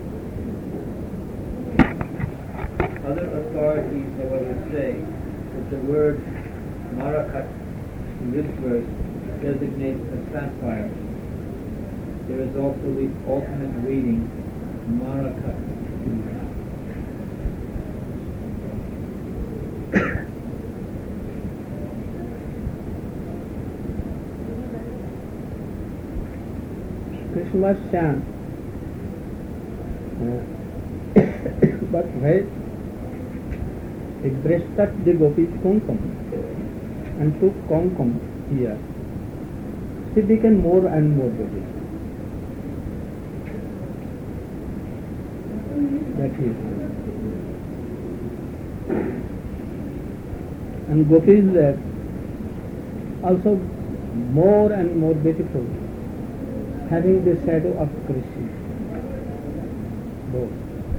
Other authorities, however, say that the word marakat in this verse designates a sapphire. There is also the alternate reading, marakat. Krishna was Shyam, uh, but when he breasted the gopis kumkum and took kumkum here, she became more and more beautiful. That is. And gopis were also more and more beautiful, having the shadow of Krishna. Both.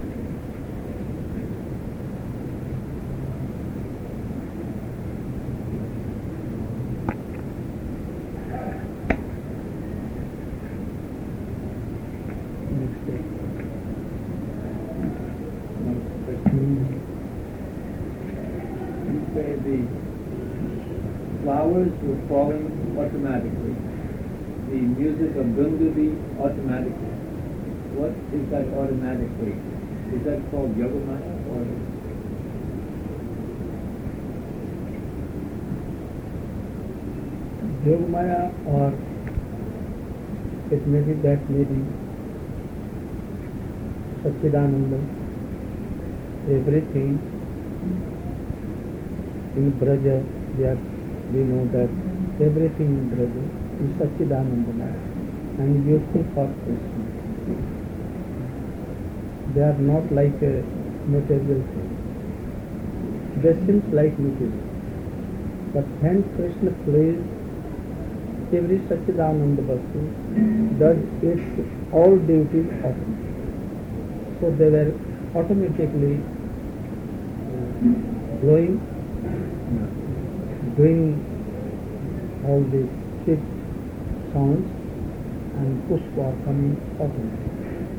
Next day. You say the flowers were falling automatically. The music of Gundubi automatically. What is that automatically? Is that called Yogamaya or Yogamaya, or it may be that may be Satchidananda, everything in Braja, we, are, we know that everything in Braja is Satchidananda and useful for Krishna. They are not like a material thing. They seem like material. But when Krishna plays, every Satchidananda Vastu does its all duties of it. So they were automatically uh, blowing, doing all these six sounds, and pushpa coming automatically.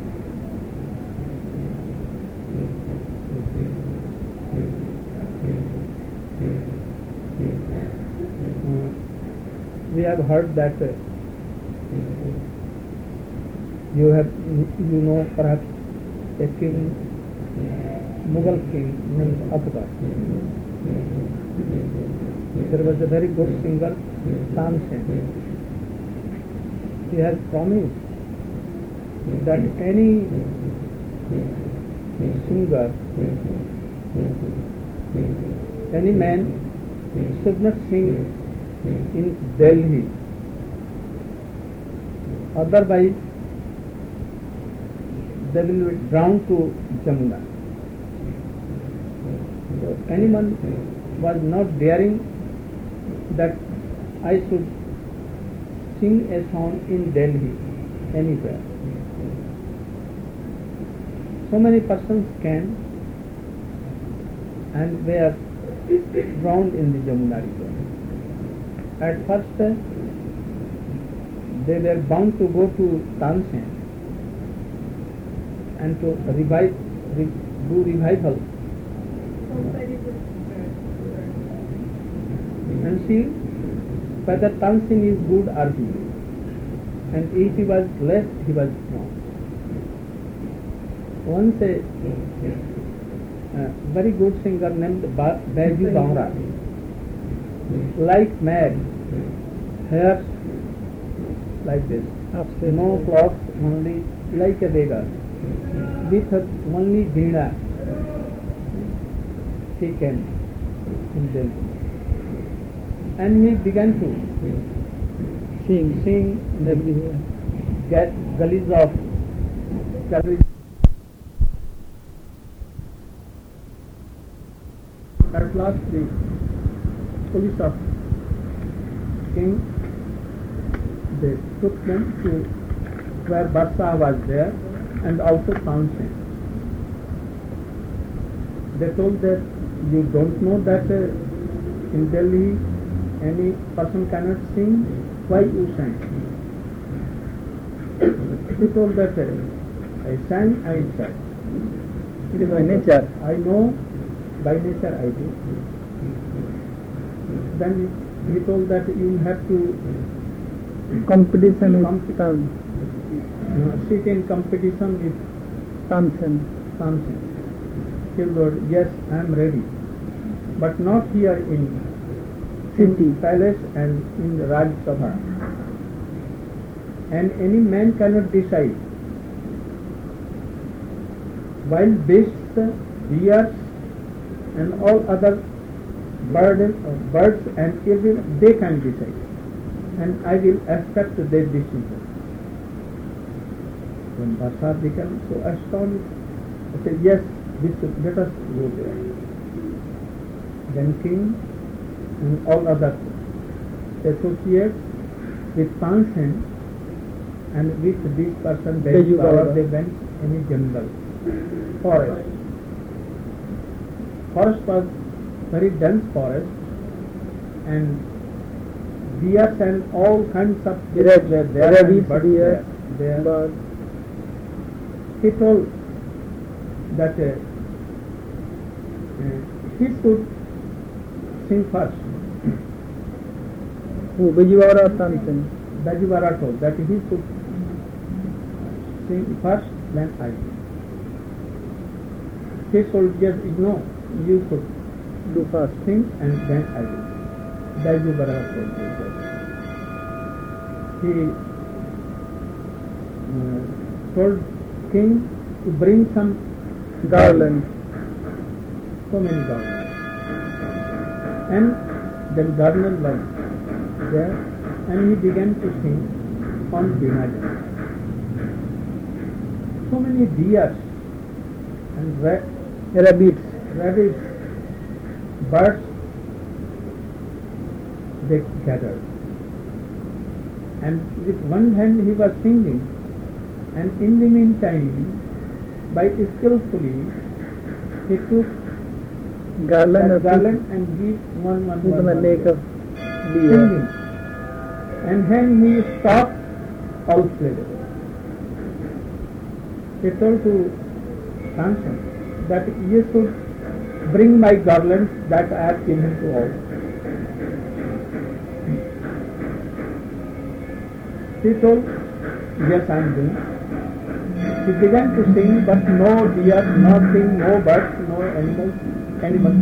Uh, we have heard that uh, you have, you know, perhaps a king, Mughal king named Akbar. There was a very good singer, Tansen. He has promised that any singer, any man should not sing in Delhi, otherwise they will be drowned to Jamuna. So anyone was not daring that I should sing a song in Delhi, anywhere. So many persons came and were drowned in the Jamuna river. At first uh, they were bound to go to Tansen and to revive, re, do revival and see whether Tansen is good or evil. And if he was less, he was wrong. Once a uh, very good singer named ba- Baiju Bamra, like mad, hair like this, no cloth, only like a beggar, with only veena, he came in Delhi. And he began to Sing. sing in the ga- gullies of gullies. At last the police of king, they took them to where Barsa was there and also Tansen. They told that you don't know that uh, in Delhi any person cannot sing, why you sang? He told that uh, I sang, I sang. It is by nature. I know, by nature I do. Then he told that you have to Competition Com- is done. uh, sit in competition with Tansen. something. He told, yes, I am ready, but not here in City. palace and in the Raj Sabha. And any man cannot decide. Wild beasts, deers, and all other bird, uh, birds and even they can decide. And I will accept their decision. When Barsa became so astonished, I said, yes, this, let us go there. Then king and all other associates with Tansen and with this person, they, Baiju Bamra. they went in a jungle, forest. Forest was very dense forest, and deers and all kinds of Rab- were there, rabbits, and birds deer, there. there. bird. He told that uh, uh, he should sing first. Who? Baiju Bamra or Tansen? Bajivara told that he should sing first, then I sing. His soldiers no, you should Do first. sing and then I will. Bajivara told him that. he uh, told king to bring some garland. so many garlands. And then garland was there, and he began to sing on Vinayak. So many deers and ra- Rabbits. rabbits, birds, they gathered. And with one hand he was singing, and in the meantime, by skillfully, he took Garland that of garland and gave one one to one, the one, lake one, of deer. singing. And when he stopped, all fled. He told to Samson that you should bring my garlands that I have given to all. He told, yes, I am doing. He began to sing, but no deer, nothing, no birds, no animals, animals.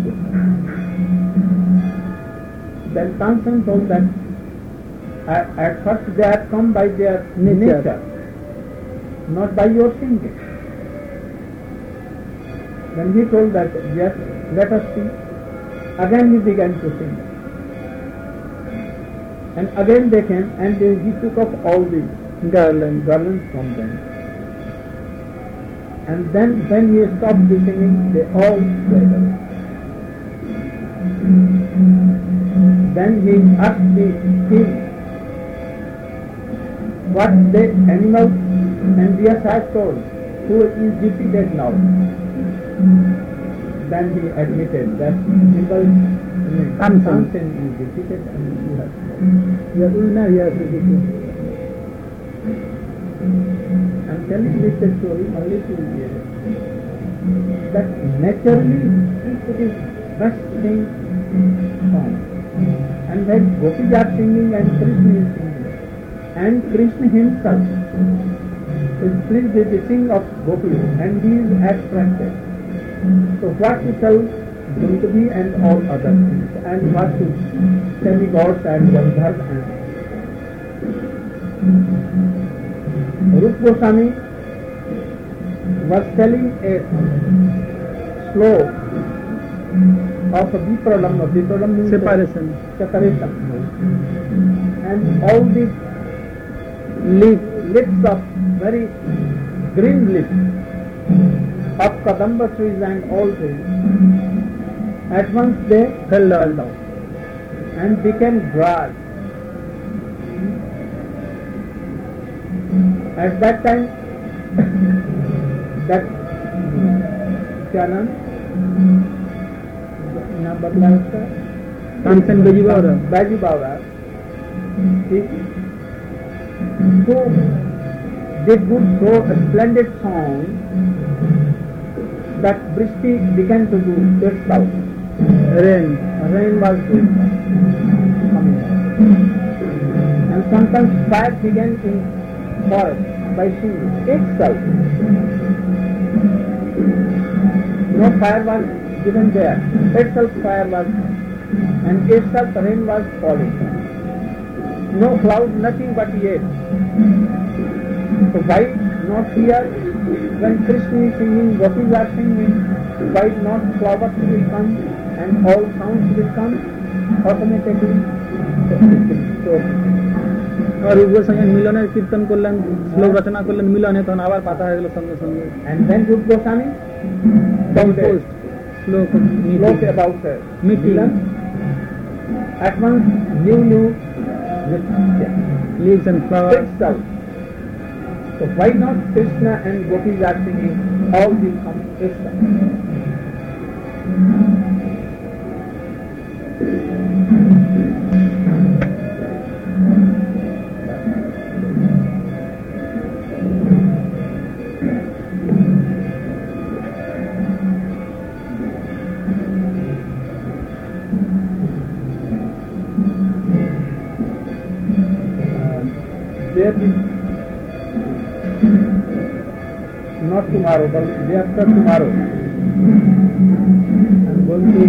Then Samson told that at, at first they had come by their Nature. nature, not by your singing. Then he told that, yes, let us see. Again he began to sing. And again they came, and they, he took up all the Garland. garlands from them. And then when he stopped the singing, they all fled away. Then he asked the king what the animals and deer had told, who is defeated now. Then he admitted that people, Samson. Samson is defeated and you have Yeah, now he has to be king. I'm telling this story only to hear that naturally it is best thing song. And when Gopis are singing and Krishna is singing, and Krishna himself is pleased with the sing of Gopis, and he is attracted. So what to tell Duntabi and all other things, and what to demigods and Gandharv and Rupa Goswami was telling a slope of a Vipralam, of Vipralam means Separation. separation, and all the leaf, lips of very green leaves of Kadamba trees and all trees, at once they Fell down. and became dry. At that time, that क्या नाम नाम बदला उसका Samson Baji Baura. Baji Baura, he so did good, so a splendid song that Brishti began to do its out. Rain. Rain was coming, and sometimes fire began in forest by singing itself. No fire was given there, itself fire was, and itself rain was falling. No cloud, nothing but air. So why not here when Krishna is singing, Gopis are singing, why not flowers will come and all sounds will come automatically? So, আর উপর সঙ্গে মিলনের কীর্তন করলেন, শ্লোক রচনা করলেন মিলনে, তখন আবার পাতা হয়ে গেল সঙ্গে সঙ্গে। and then Rupa Goswami Composed শ্লোক spoke about uh, Meeting. Milan. At once new new leaves and flowers. itself. So why not Krishna and Gopis are singing, all will come itself. There is not tomorrow, but day after tomorrow, I'm going to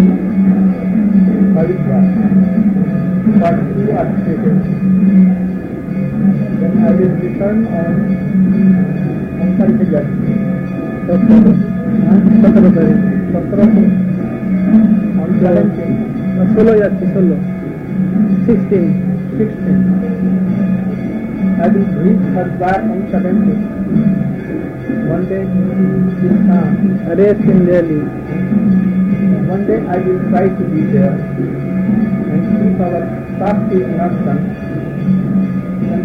Haridwar for two or three days. Then I will return on on thirty Jan. सत्रह सत्रह तारीख Satra on seventeen, ষোলো যাচ্ছে ষোলো sixteen sixteen. I will reach Haridwar on seventeen. One day will come. Rest in Delhi One day I will try to be there. And if our task is not done, then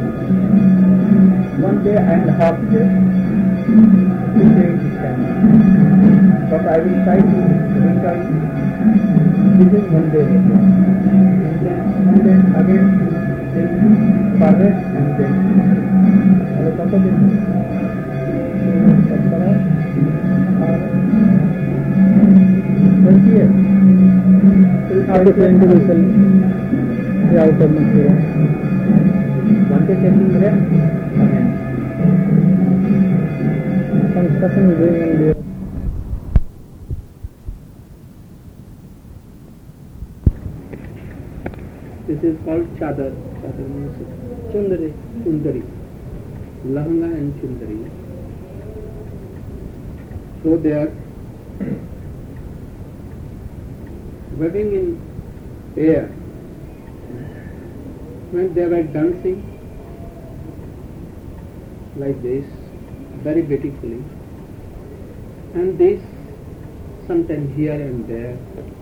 one day and a half there, two days we can. But I will try to return within one day. And then one day again in forest and then our company. twentieth. आपके friend को चल या out of Mansura One day taking rest again. Construction doing in there This is called chadar. Chadar means chundari. Chundari. Lahanga and chundari. So they are weaving in air. When they were dancing like this, very beautifully, and this sometimes here and there,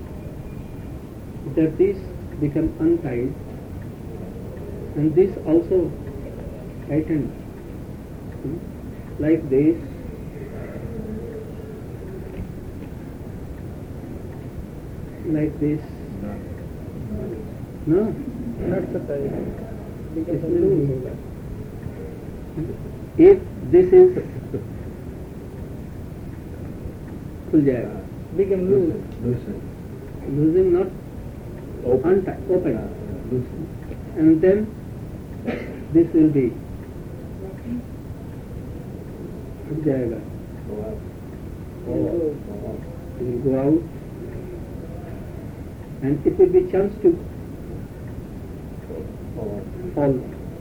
that this become untied, and this also tightened, hmm, like this. Like this. No? नट सकता है It's loose. If this is खुल जाएगा. Become loose Loosen. Losing not Open. untied, open. Loosen. And then this will be खुल जाएगा. Go out. Go out. Go out. It will go out. And it will be chance to Go out. fall.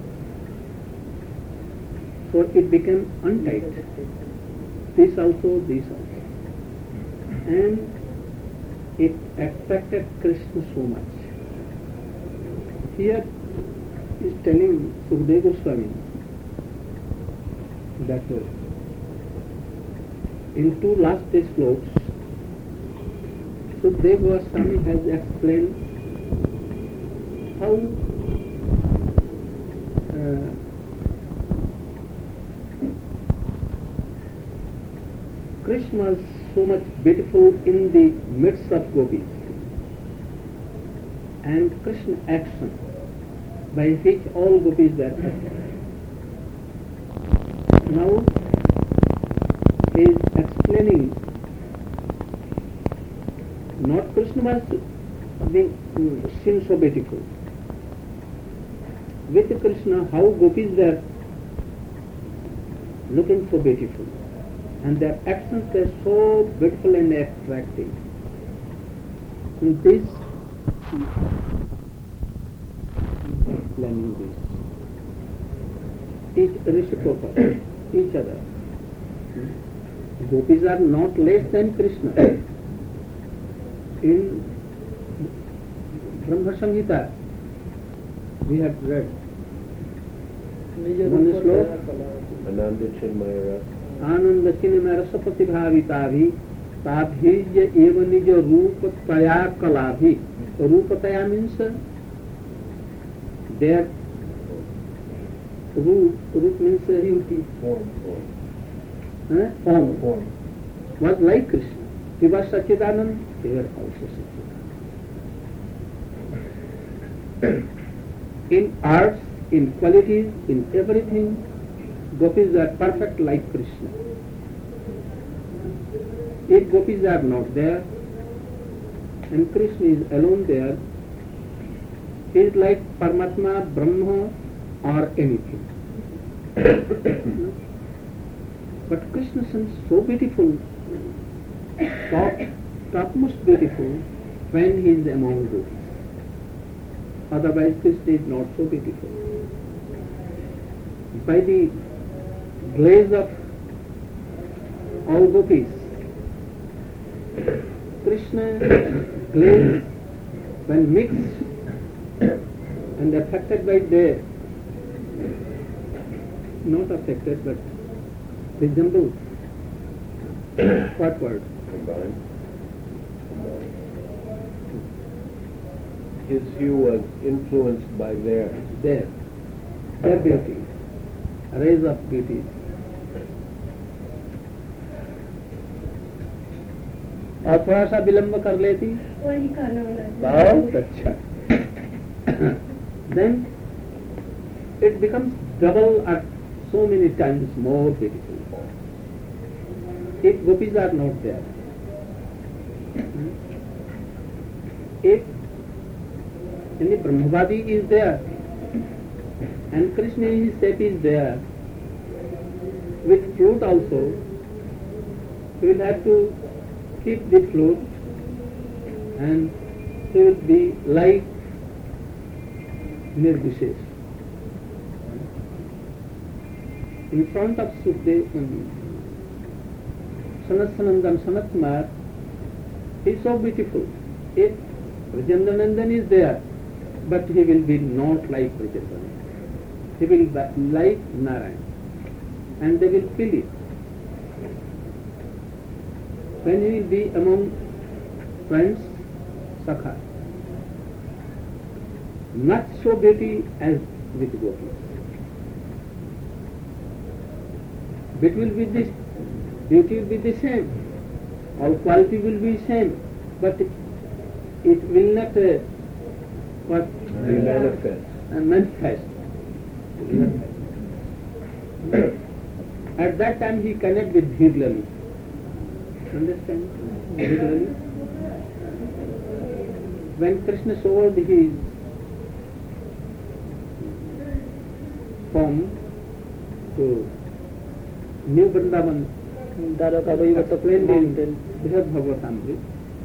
So it became untight. This also, this also. And it attracted Krishna so much. Here is telling Sukadeva Goswami that uh, in two last day slokas, Sukadeva Goswami has explained how uh, Krishna was so much beautiful in the midst of gopis, and Krishna action by which all gopis were affected. Now he is explaining not Krishna was being seen so beautiful. With Krishna, how gopis were looking so beautiful, and their actions were so beautiful and attractive. And this explaining this. Each reciprocal, each other. Gopis are not less than Krishna. In Brahma Samhita, we have read one sloka, Ananda Chinmaya आनंद चिन्मय रसपति भाविताभि ताभिज एव निज रूप तया कलाभि. रूप तया means their root, root means beauty, form, form, eh? form, form. was like Krishna. He was Sachidanand, they were also Sachidanand. In arts, in qualities, in everything, gopis are perfect like Krishna. If gopis are not there, and Krishna is alone there, he is like Paramatma, Brahma, or anything. But Krishna seems so beautiful, top, topmost beautiful, when he is among gopis. Otherwise Krishna is not so beautiful. by the glaze of all gopis. Krishna glaze, when mixed and affected by their, not affected but resembled, what word? Combined. His hue was influenced by theirs. Their, their beauty, rays of beauty. और थोड़ा सा विलंब कर लेती वही खाना वाला बहुत अच्छा. Then it becomes double or so many times more beautiful. If gopis are not there, if any Brahmavadi is there and Krishna in his shape is there with flute also, he will have to keep the flute and he will be like Nirvishesh. In front of Sukdev, Sanat Sanandan, Sanat Kumar, he is so beautiful. If Brajendranadan is there, but he will be not like Brajendranadan. He will be like Narayan. And they will feel it. When he will be among friends, Sakha, not so beauty as with gopis. It will be this, beauty will be the same, all quality will be same, but it will not uh, what Be manifest. uh, manifest. At that time he connect with Dhirlali. Understand? Dhirlali. When Krishna showed his form to New Vrindavan, Dwaraka Vaivata explained in mountain. Brihad Bhagavatamrita,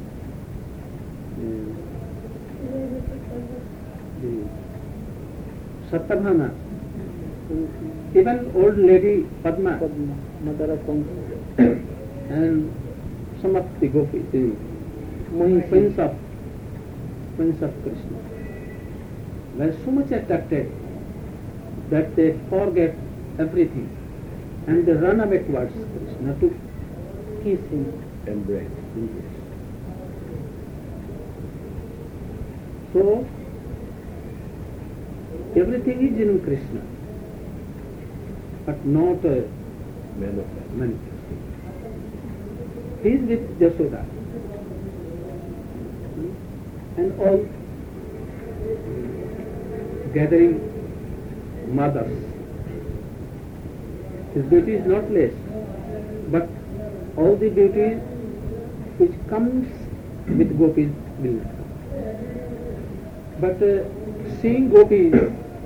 the Satyabhama, even old lady Padma, Padma, mother of Kamsa, and some of the gopis, the Mohisi. Prince of, Prince of Krishna, were so much attracted that they forget everything and they run away towards Krishna to kiss him. Embrace. So, everything is in Krishna, but not uh, Manifest. manifest. He is with Jasoda. And all gathering mothers. His beauty is not less, but all the beauty which comes with gopis will not come. But uh, seeing gopis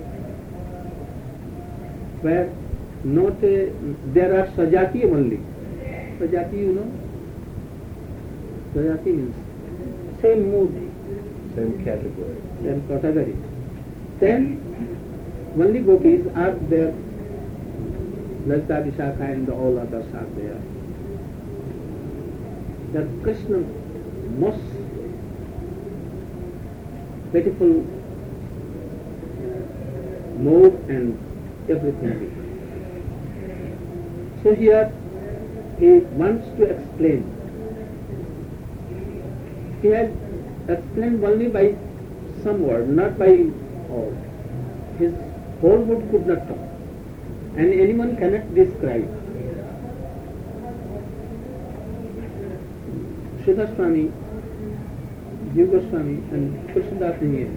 where not, uh, there are Sajati only. Sajati, you know? Sajati means same mood, Same category. same category. Then only gopis are there. Lalita, Vishakha and all others are there. That Krishna most beautiful uh, mode and everything. So here he wants to explain. He has explained only by some word, not by all. His whole word could not come. And anyone cannot describe. Sridhar Swami, Jiva Goswami and Krishnadas Niyam,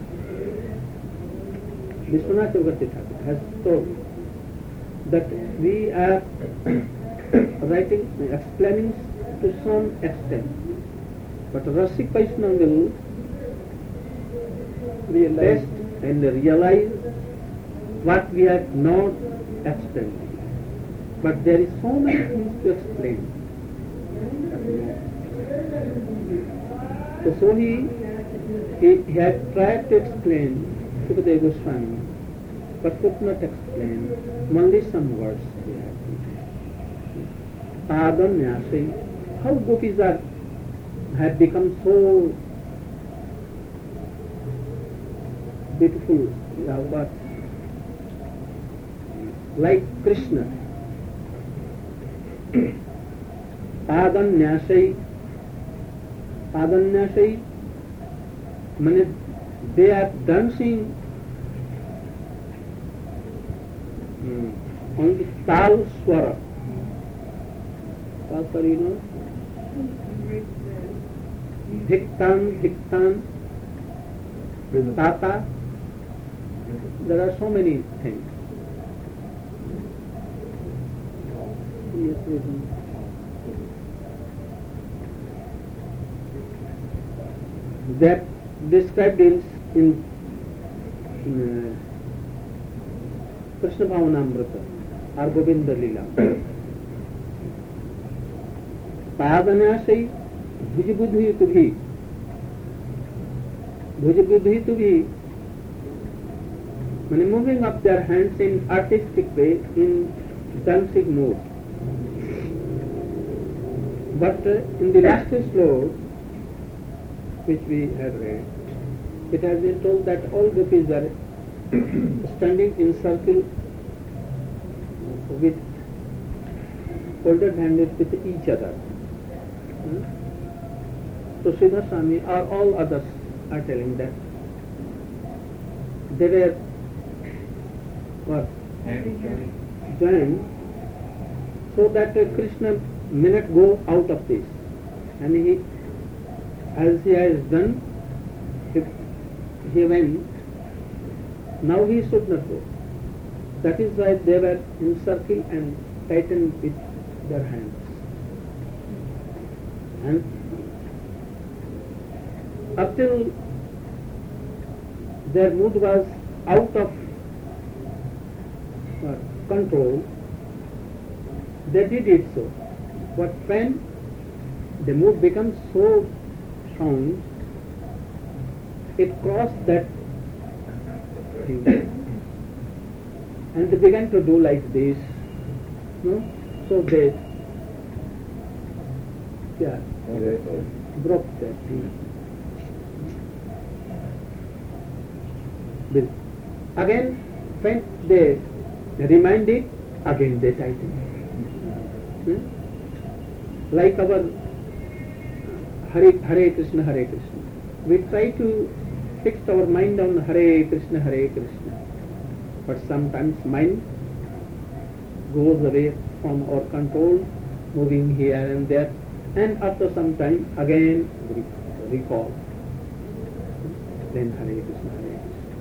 Vishwanath Chakravarti Thakur has told that we are writing, explaining to some extent, but Rasik Vaishnava will Realize. test and realize what we have not explained. But there is so many things to explain. So, so he, he, he had tried to explain Sukadeva Goswami but could not explain. Only some words they have given. Padanyasai, how gopis are, have become so beautiful, yeah, but like Krishna. Padanyasai, Padanyasai, means they are dancing hmm, on the tal swara. Tal swara, you know? Dhiktan, dhiktan, tata. There are so many things. Yes, yes. That described in, in, in uh, Krishna Bhavanamrita or Govinda Lila. Padanyasai bhujabudhi tubhi. Bhujabudhi tubhi, when moving up their hands in artistic way, in dancing mode. But uh, in the last sloka, which we have read, it has been told that all gopis are standing in circle with folded hands with each other. Hmm? So Sridhar Swami or all others are telling that they were what? Joined so that uh, Krishna may not go out of this, and he, as he has done, he, he went. Now he should not go. That is why they were in circle and tightened with their hands. And up till their mood was out of uh, control, they did it so. But when the mood becomes so strong, it crossed that thing. And they began to do like this. No? So they yeah, broke that thing. Then again, when they remind it, again they tighten. Hmm? Like our Hare, Hare Krishna, Hare Krishna. We try to fix our mind on Hare Krishna, Hare Krishna. But sometimes mind goes away from our control, moving here and there, and after some time again recall. Then Hare Krishna, Hare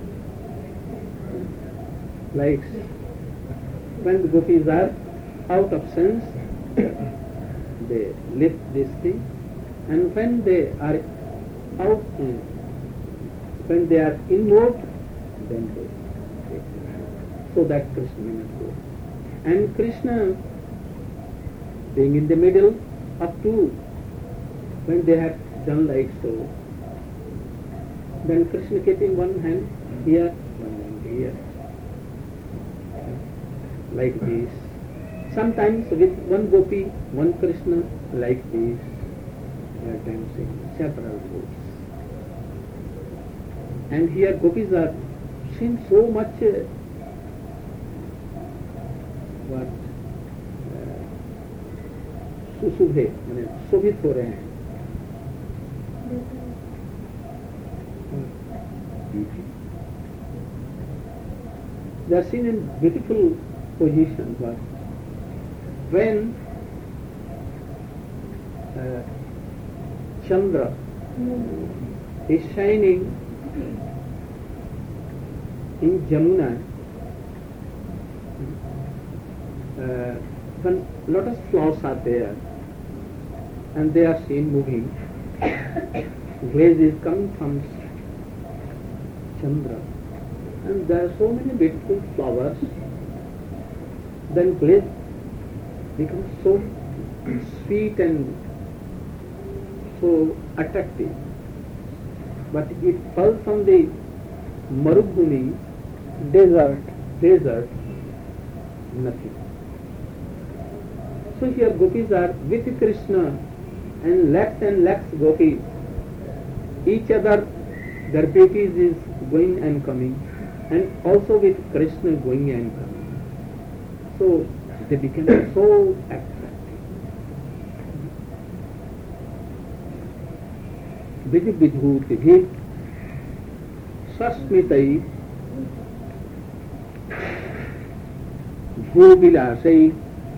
Krishna. Like when the gopis are out of sense, they lift this thing, and when they are out, when they are in mode, then they take it, so that Krishna may not go. And Krishna being in the middle up to when they have done like so, then Krishna keeping one hand here, one hand here, like this. Sometimes with one gopi, one Krishna, like this, they are dancing several groups. And here gopis are seen so much uh, what सुशुभे माने शोभित हो रहे हैं. They are seen in beautiful positions. When uh, Chandra is shining in Jamuna, uh, when lotus flowers are there and they are seen moving, glaze is coming from Chandra, and there are so many beautiful flowers, then glaze becomes so sweet and so attractive. But it falls on the Marubhumi, desert, desert, nothing. So here gopis are with Krishna and lakhs and lakhs gopis. Each other, their beauties is going and coming, and also with Krishna going and coming. So they became so attractive. Vidhi vidhuti bhi sasmitai bhubilasai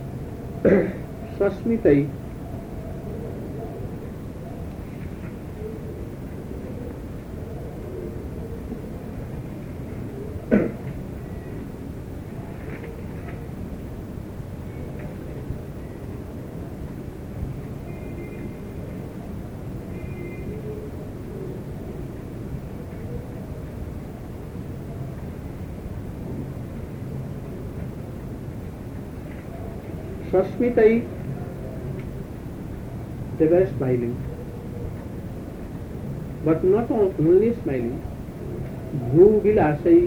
sasmitai Sasmitai, they were smiling, but not only smiling. Bhubilasai,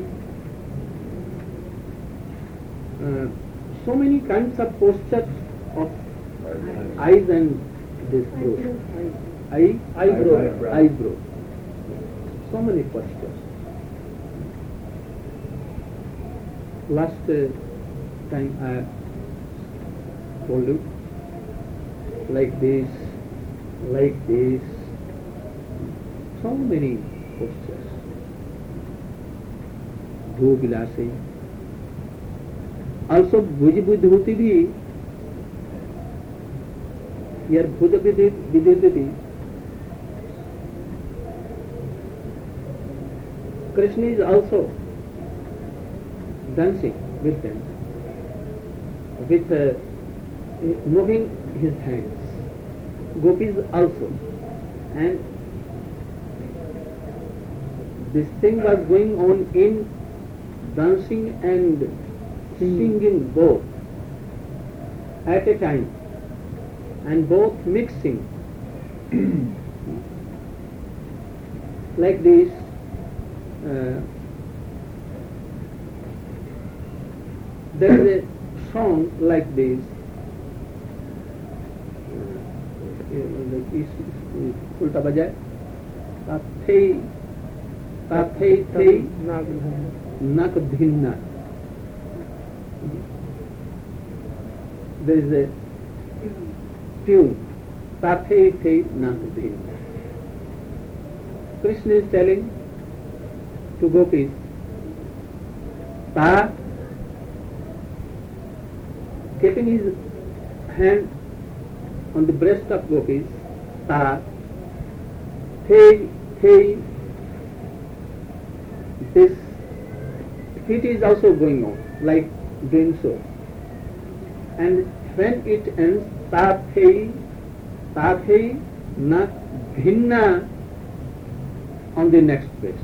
uh, so many kinds of postures of eyes and this brow, eye, eyebrow, Eyebrow. eyebrow, so many postures. Last uh, time I told you, like this, like this, so many postures. Bhubilasai. Also Bhuji bhi, here Bhuja Vidhuti, Krishna is also dancing with them, with uh, moving his hands. Gopis also. And this thing was going on in dancing and singing both at a time, and both mixing. Like this, uh, there is a song like this. उल्टा बजाय थे थे थे नक भिन्ना. There is a tune, tathe the nak bhinna. Krishna is telling to gopis, Ta, keeping his hand on the breast of gopis, Ta, The, The, this heat is also going on, like doing so. And when it ends, Ta, The, Ta, The, Na, Bhinna on the next breast.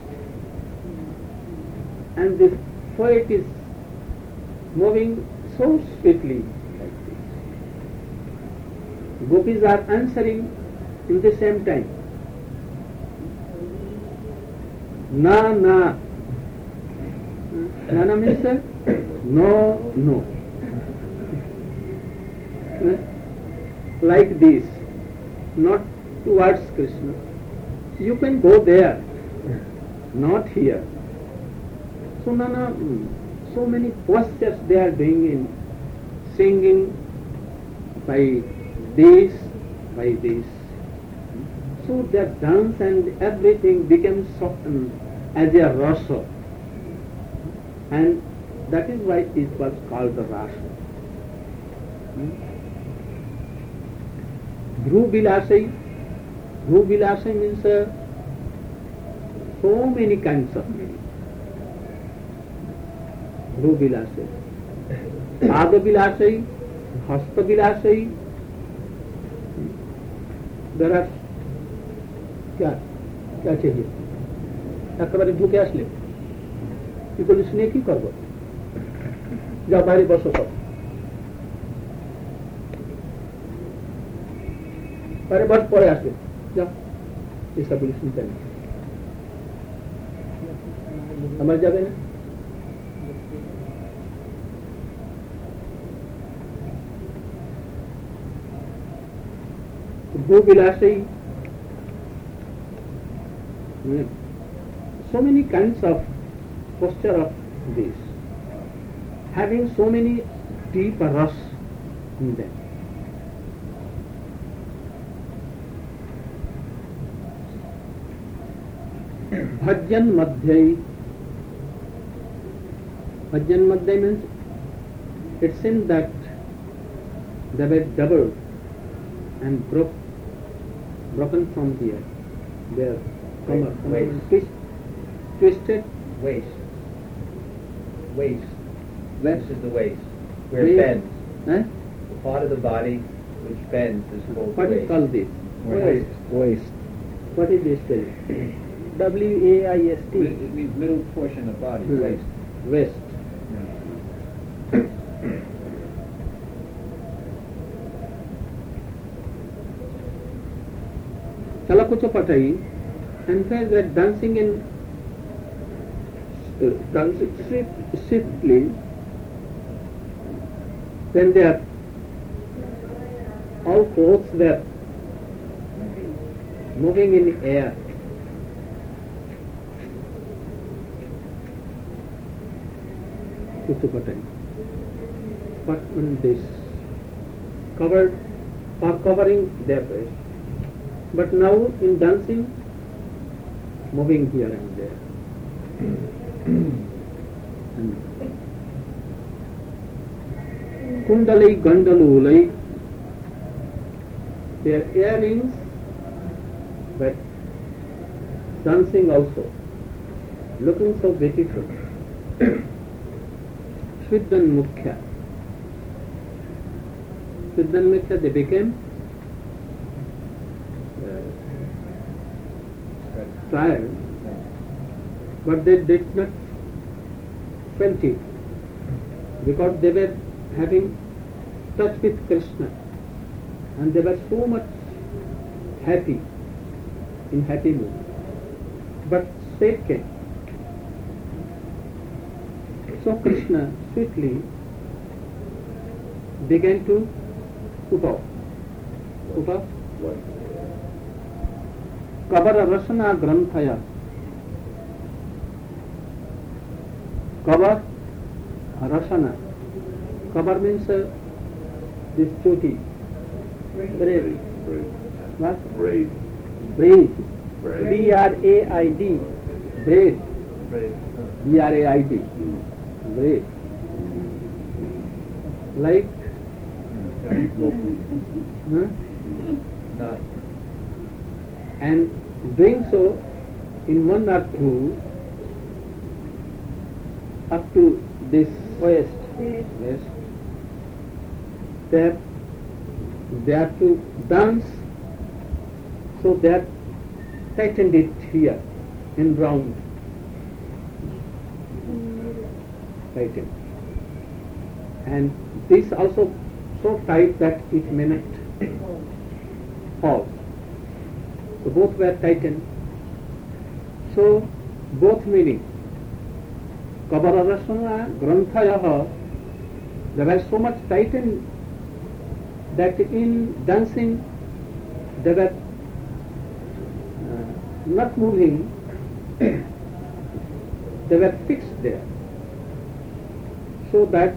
And this poet is moving so sweetly like this. Gopis are answering in the same time. Na, na. Na, na means uh, no, no. Like this, not towards Krishna. You can go there, not here. So, na, na, so many postures they are doing in singing by this, by this. So their dance and everything becomes so, um, as a rasa, and that is why it was called the rasa. Hmm? Bhubilasai. Bhubilasai means uh, so many kinds of meaning. Bhubilasai, Padabilasai, Hastabilasai. There are क्या क्या चाहिए একেবারে ঢুকে আসলে কি police নিয়ে কি করবো যাও বাইরে বসো সব বাইরে বস পরে আসবে যাও এসব পুলিশ নিতে নেই আমার যাবে না Bhuvilasi, so many kinds of posture of this, having so many deep ras in them. Bhajan Madhyai. Bhajan Madhyai means it seems that they were doubled and broke, broken from here. Their Waist. Waist. twist, twisted. Waist. Waist. Waist. This is the waist. Where Waist. it bends. Eh? The part of the body which bends is called What waist. is called this? Waist. waist. What is this spelling? W A I S It T. means middle portion of body, Hmm. waist. Waist. Chalakuchapatai, and fact that dancing in uh, dancing swift, swiftly, then their all clothes were moving in air. Kuchapatai. But on this covered or covering their face. But now in dancing, moving here and there. And Kundali Gandalulai, their earrings were dancing also, looking so beautiful. Sviddan Mukhya. Sviddan Mukhya, they became trial, but they did not felt it because they were having touch with Krishna and they were so much happy, in happy mood. But state came. So Krishna sweetly began to upa. Upa? Kabara Rasana Granthaya. Kabar Rasana. Kabar means uh, this choti. Braid. What? Braid. Braid. B R A I D. Braid. Braid. B R A I D. Braid. Like huh? Not. And doing so in one or two up to this waist, waist, they have, they have to dance, so they have tightened it here in round, tightened, and this also so tight that it may not fall. So both were tightened. So both meaning Kabara Rasana Granthayaha, they were so much tightened that in dancing they were uh, not moving, they were fixed there, so that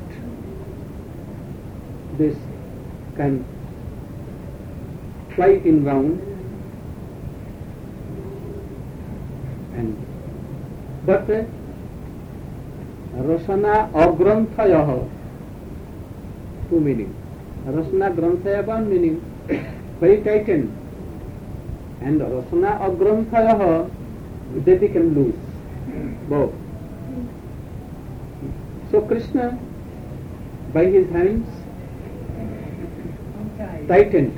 this can fly in round. And but uh, Rasana Agranthaya, two meaning. Rasana Granthaya, one meaning, very tightened, and Rasana Agranthaya, they become loose, both. So Krishna, by his hands, tightened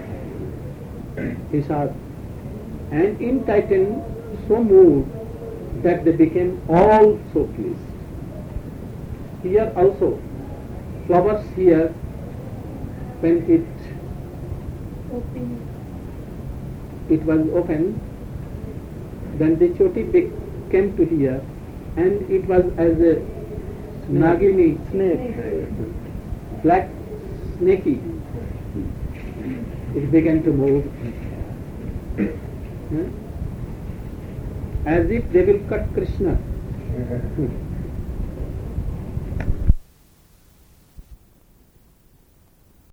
his heart, and in tightened so moved that they became all so pleased. Here also, flowers here, when it it was open, then the choti came to here, and it was as a Nagini snake, black snaky, it began to move. Hmm? As if they will cut Krishna.